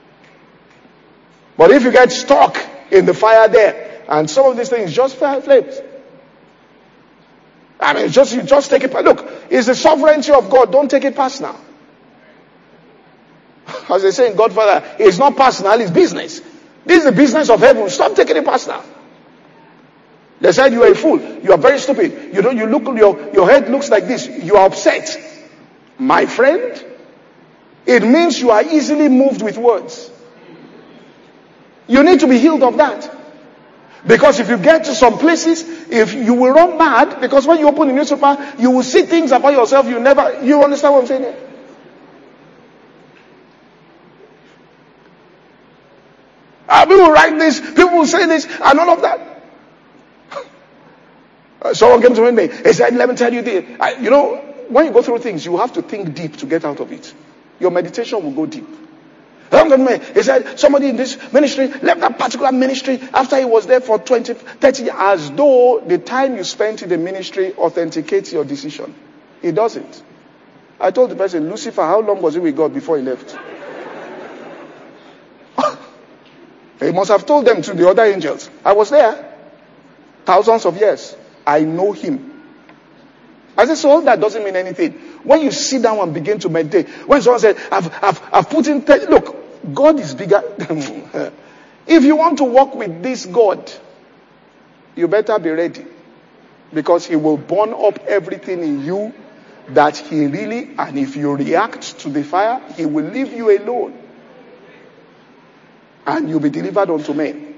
But if you get stuck in the fire there, and some of these things just flames. You just take it. Look, it's the sovereignty of God. Don't take it personal. As they say in Godfather, it's not personal, it's business. This is the business of heaven. Stop taking it personal. They said you are a fool. You are very stupid. Your head looks like this. You are upset. My friend, it means you are easily moved with words. You need to be healed of that. Because if you get to some places, if you will run mad, because when you open the newspaper, you will see things about yourself you understand what I'm saying here? People will write this, people will say this, and all of that. Someone came to me, he said, let me tell you this. When you go through things, you have to think deep to get out of it. Your meditation will go deep. He said, somebody in this ministry left that particular ministry after he was there for 20, 30 years, as though the time you spent in the ministry authenticates your decision. It doesn't. I told the person, Lucifer, how long was he with God before he left? He must have told them to the other angels. I was there. Thousands of years. I know him. I said, so all that doesn't mean anything. When you sit down and begin to meditate, when someone said, I've put in, look, God is bigger. If you want to walk with this God, you better be ready. Because he will burn up everything in you that he really, and if you react to the fire, he will leave you alone. And you'll be delivered unto men.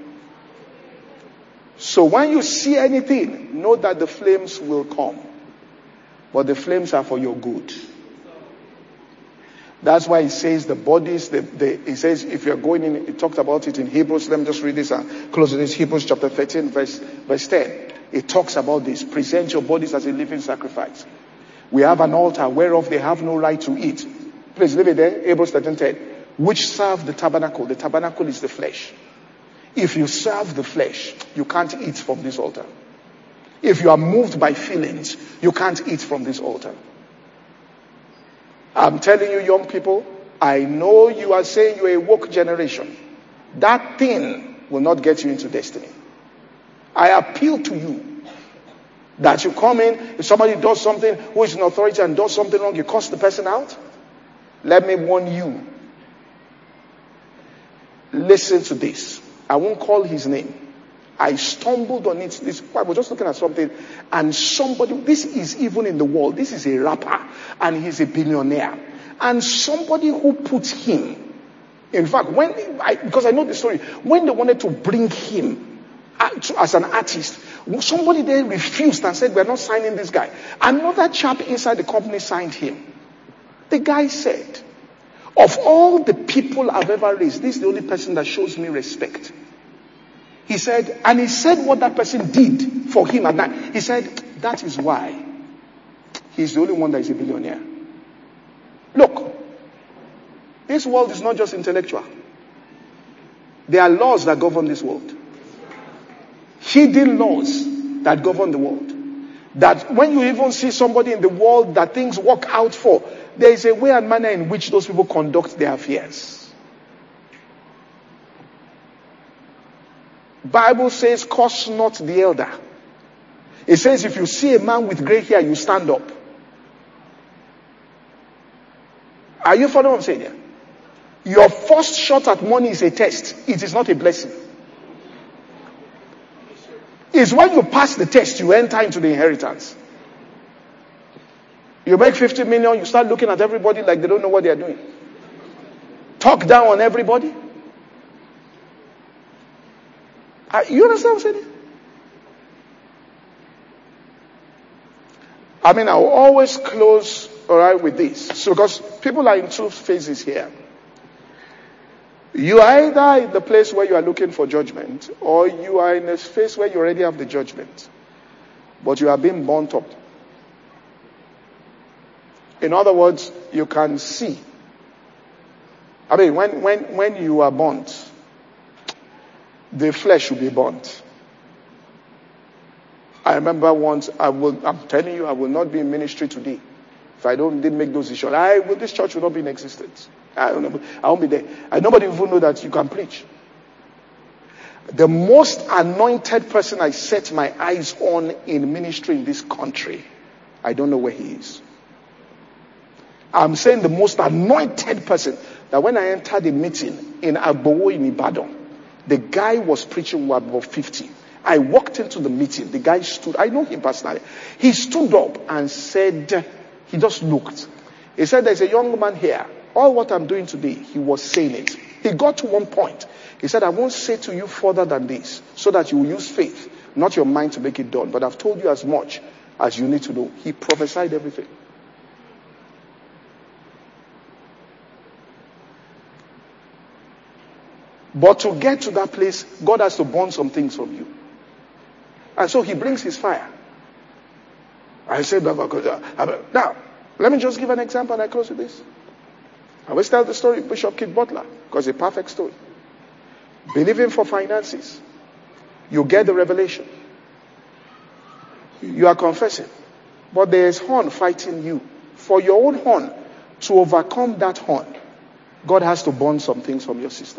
So when you see anything, know that the flames will come. But the flames are for your good. That's why he says the bodies, he says if you're going in, he talked about it in Hebrews. Let me just read this and close with this. Hebrews chapter 13, verse 10. It talks about this. Present your bodies as a living sacrifice. We have an altar whereof they have no right to eat. Please leave it there. Hebrews 13:10. Which serve the tabernacle. The tabernacle is the flesh. If you serve the flesh, you can't eat from this altar. If you are moved by feelings, you can't eat from this altar. I'm telling you, young people, I know you are saying you're a woke generation. That thing will not get you into destiny. I appeal to you that you come in, if somebody does something who is in authority and does something wrong, you curse the person out. Let me warn you. Listen to this. I won't call his name. I stumbled on it. I was just looking at something, and somebody, this is even in the world, this is a rapper, and he's a billionaire. And somebody who put him, in fact, because I know the story, when they wanted to bring him as an artist, somebody there refused and said, we're not signing this guy. Another chap inside the company signed him. The guy said, of all the people I've ever raised, this is the only person that shows me respect. He said, and he said what that person did for him at night. He said, that is why he's the only one that is a billionaire. Look, this world is not just intellectual. There are laws that govern this world. Hidden laws that govern the world. That when you even see somebody in the world that things work out for, there is a way and manner in which those people conduct their affairs. Bible says, curse not the elder. It says, if you see a man with gray hair, you stand up. Are you following what I'm saying here? Your first shot at money is a test. It is not a blessing. It's when you pass the test, you enter into the inheritance. You make 50 million, you start looking at everybody like they don't know what they are doing. Talk down on everybody. You understand what I'm saying? I mean, I will always close, all right, with this. So, because people are in two phases here. You are either in the place where you are looking for judgment, or you are in a phase where you already have the judgment, but you are being burnt up. In other words, you can see. I mean, when you are burnt, the flesh will be burnt. I remember once, I'm telling you, I will not be in ministry today if I didn't make those decisions. This church will not be in existence. I won't be there. Nobody even know that you can preach. The most anointed person I set my eyes on in ministry in this country, I don't know where he is. I'm saying the most anointed person, that when I entered a meeting in Agbowo in Ibadan, the guy was preaching about 50. I walked into the meeting. The guy stood. I know him personally. He stood up and said, he just looked. He said, there's a young man here. All what I'm doing today, he was saying it. He got to one point. He said, I won't say to you further than this, so that you will use faith, not your mind to make it done. But I've told you as much as you need to know. He prophesied everything. But to get to that place, God has to burn some things from you. And so he brings his fire. I said, now, let me just give an example and I close with this. I always tell the story of Bishop Keith Butler, because it's a perfect story. Believing for finances. You get the revelation. You are confessing. But there is horn fighting you. For your own horn to overcome that horn, God has to burn some things from your system.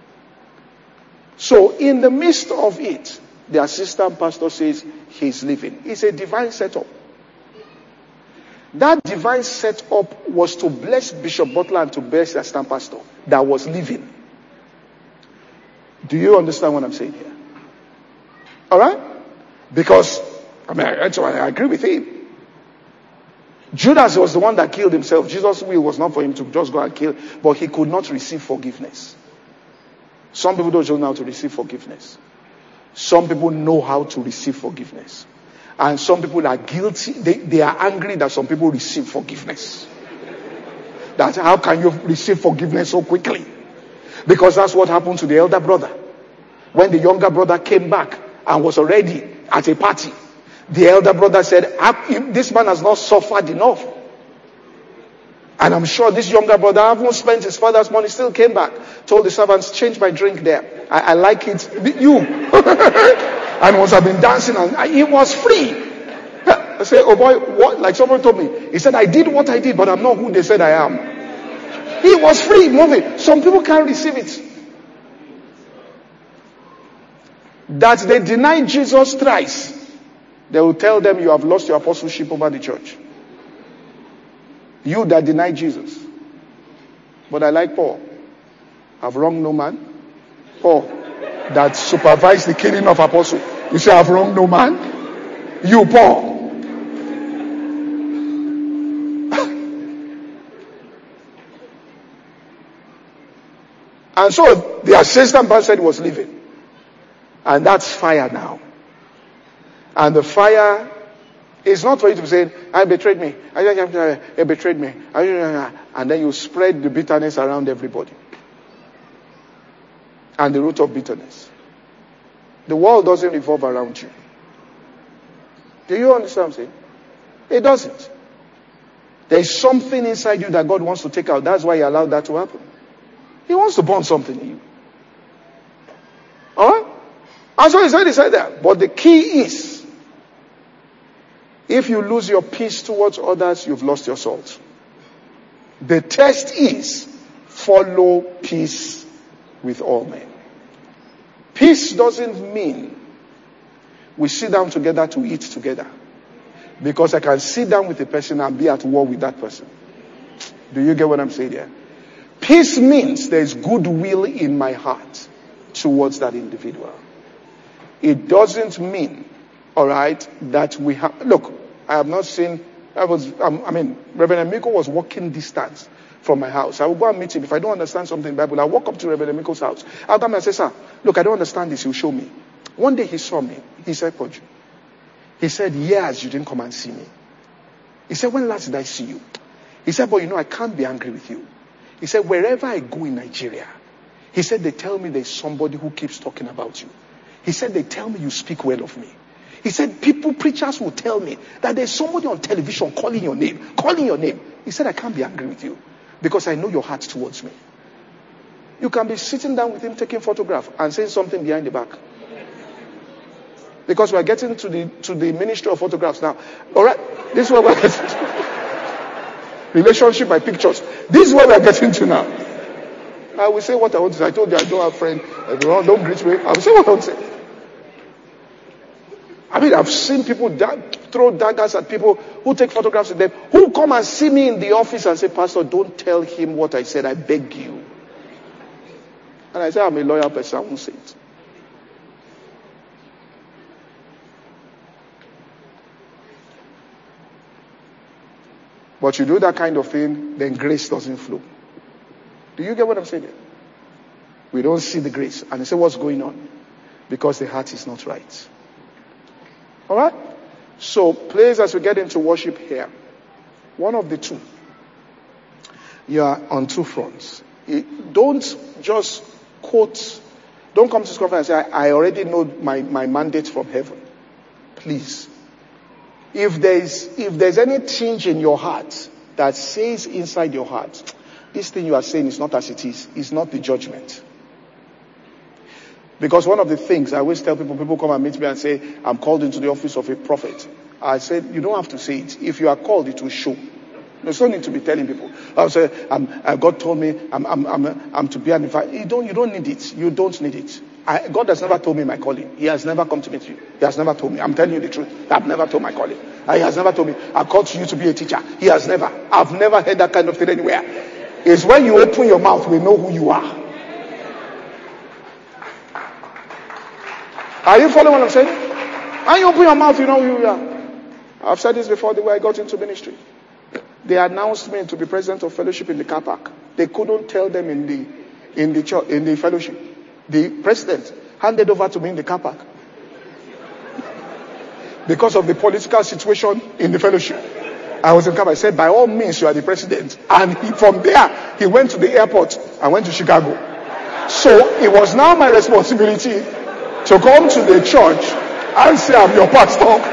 So in the midst of it, the assistant pastor says he's leaving. It's a divine setup. That divine setup was to bless Bishop Butler and to bless the assistant pastor that was leaving. Do you understand what I'm saying here? All right? Because, I agree with him. Judas was the one that killed himself. Jesus' will was not for him to just go and kill, but he could not receive forgiveness. Some people don't know how to receive forgiveness. Some people know how to receive forgiveness. And some people are guilty. They are angry that some people receive forgiveness. That how can you receive forgiveness so quickly? Because that's what happened to the elder brother. When the younger brother came back and was already at a party, the elder brother said, this man has not suffered enough. And I'm sure this younger brother, having spent his father's money, still came back, told the servants, change my drink there. I like it. You. and must have been dancing, and he was free. I said, oh boy, what? Like someone told me. He said, I did what I did, but I'm not who they said I am. He was free, moving. Some people can't receive it. That they deny Jesus thrice, they will tell them you have lost your apostleship over the church. You that deny Jesus. But I like Paul. I've wronged no man. Paul, that supervised the killing of apostles. You say, I've wronged no man? You, Paul. And so the assistant pastor said he was leaving. And that's fire now. And the fire is not for you to be saying, I betrayed me. I betrayed me. And then you spread the bitterness around everybody. And the root of bitterness. The world doesn't revolve around you. Do you understand what I'm saying? It doesn't. There is something inside you that God wants to take out. That's why He allowed that to happen. He wants to burn something in you. Alright? And so He said that. But the key is, if you lose your peace towards others, you've lost your salt. The test is, follow peace with all men. Peace doesn't mean we sit down together to eat together. Because I can sit down with a person and be at war with that person. Do you get what I'm saying here? Peace means there is goodwill in my heart towards that individual. It doesn't mean, alright, that we have... Look, I have not seen... Reverend Emiko was walking distance from my house. I will go and meet him. If I don't understand something in the Bible, I'll walk up to Reverend Emiko's house. I'll come and say, sir, look, I don't understand this. He'll show me. One day he saw me. He said, Koju. He said, years you didn't come and see me. He said, when last did I see you? He said, but I can't be angry with you. He said, wherever I go in Nigeria, he said, they tell me there's somebody who keeps talking about you. He said, they tell me you speak well of me. He said, preachers will tell me that there's somebody on television calling your name. He said, I can't be angry with you because I know your heart towards me. You can be sitting down with him taking photograph and saying something behind the back. Because we are getting to the ministry of photographs now. Alright, this is what we're getting to. Relationship by pictures. This is what we are getting to now. I will say what I want to say. I told you I don't have a friend. Don't greet me. I will say what I want to say. I've seen people throw daggers at people who take photographs of them, who come and see me in the office and say, Pastor, don't tell him what I said. I beg you. And I say, I'm a loyal person. I won't say it. But you do that kind of thing, then grace doesn't flow. Do you get what I'm saying? We don't see the grace. And they say, what's going on? Because the heart is not right. Alright? So, please, as we get into worship here, one of the two. You are on two fronts. Don't just quote, don't come to this conference and say, I already know my mandate from heaven. Please. If there's any change in your heart that says inside your heart, this thing you are saying is not as it is. It's not the judgment. Because one of the things I always tell people come and meet me and say, I'm called into the office of a prophet. I said, you don't have to say it. If you are called, it will show. There's no need to be telling people. I'll say, God told me I'm to be an invite. You don't need it. You don't need it. God has never told me my calling. He has never come to meet you. He has never told me. I'm telling you the truth. I've never told my calling. He has never told me, I called you to be a teacher. He has never. I've never heard that kind of thing anywhere. It's when you open your mouth, we know who you are. Are you following what I'm saying? When you open your mouth, you know who you are. I've said this before the way I got into ministry. They announced me to be president of fellowship in the car park. They couldn't tell them in the church, in the fellowship. The president handed over to me in the car park. Because of the political situation in the fellowship. I was in the car park. I said, by all means, you are the president. And from there, he went to the airport and went to Chicago. So it was now my responsibility to come to the church and say, I'm your pastor.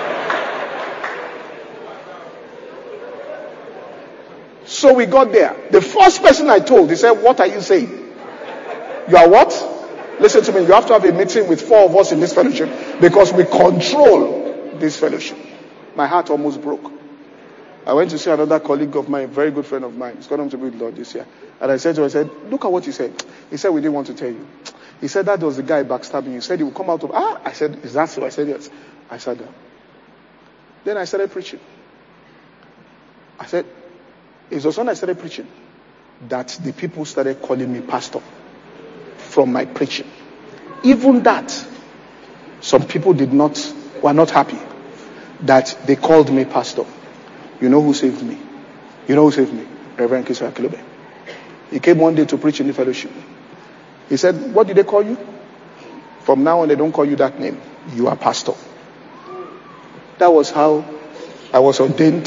So we got there. The first person I told, he said, what are you saying? You are what? Listen to me. You have to have a meeting with 4 of us in this fellowship because we control this fellowship. My heart almost broke. I went to see another colleague of mine, a very good friend of mine. He's gone home to be with the Lord this year. And I said to him, I said, look at what you said. He said, we didn't want to tell you. He said, that was the guy backstabbing you. He said he would come out of, I said, is that so? I said, yes. I sat down. Then I started preaching. I said, it was when I started preaching that the people started calling me pastor from my preaching. Even that, some people were not happy that they called me pastor. You know who saved me? You know who saved me? Reverend Kiswa Kilobe. He came one day to preach in the fellowship. He said, what did they call you? From now on, they don't call you that name. You are pastor. That was how I was ordained.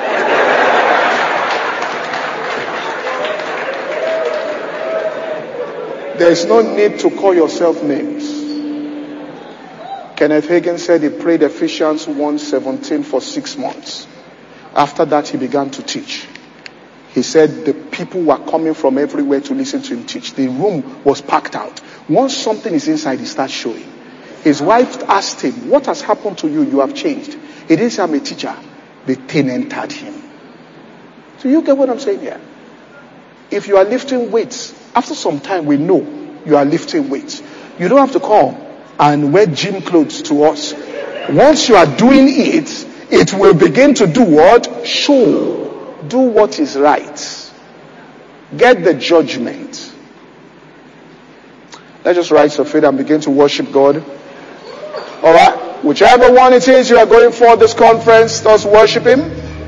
There is no need to call yourself names. Kenneth Hagin said he prayed Ephesians 1:17 for 6 months. After that, he began to teach. He said the people were coming from everywhere to listen to him teach. The room was packed out. Once something is inside, he starts showing. His wife asked him, what has happened to you? You have changed. He didn't say, I'm a teacher. The thing entered him. So you get what I'm saying here? If you are lifting weights, after some time we know you are lifting weights. You don't have to come and wear gym clothes to us. Once you are doing it, it will begin to do what? Show. Do what is right. Get the judgment. Let's just rise to feet and begin to worship God. Alright? Whichever one it is you are going for this conference, let's worship Him.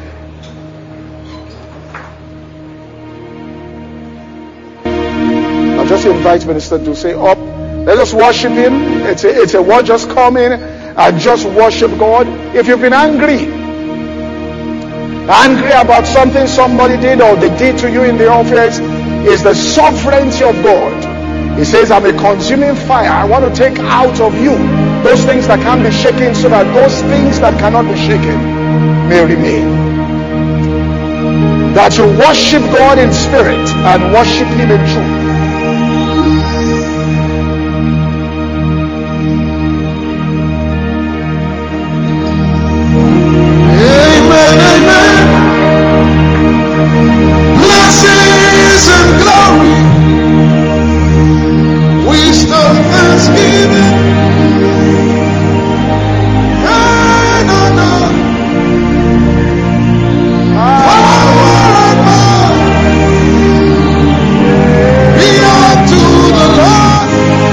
I'll just invite Minister to say up. Let's just worship Him. It's a word. Just come in and just worship God. If you've been angry about something somebody did or they did to you in the office, it's the sovereignty of God. He says, I'm a consuming fire. I want to take out of you those things that can't be shaken so that those things that cannot be shaken may remain. That you worship God in spirit and worship Him in truth.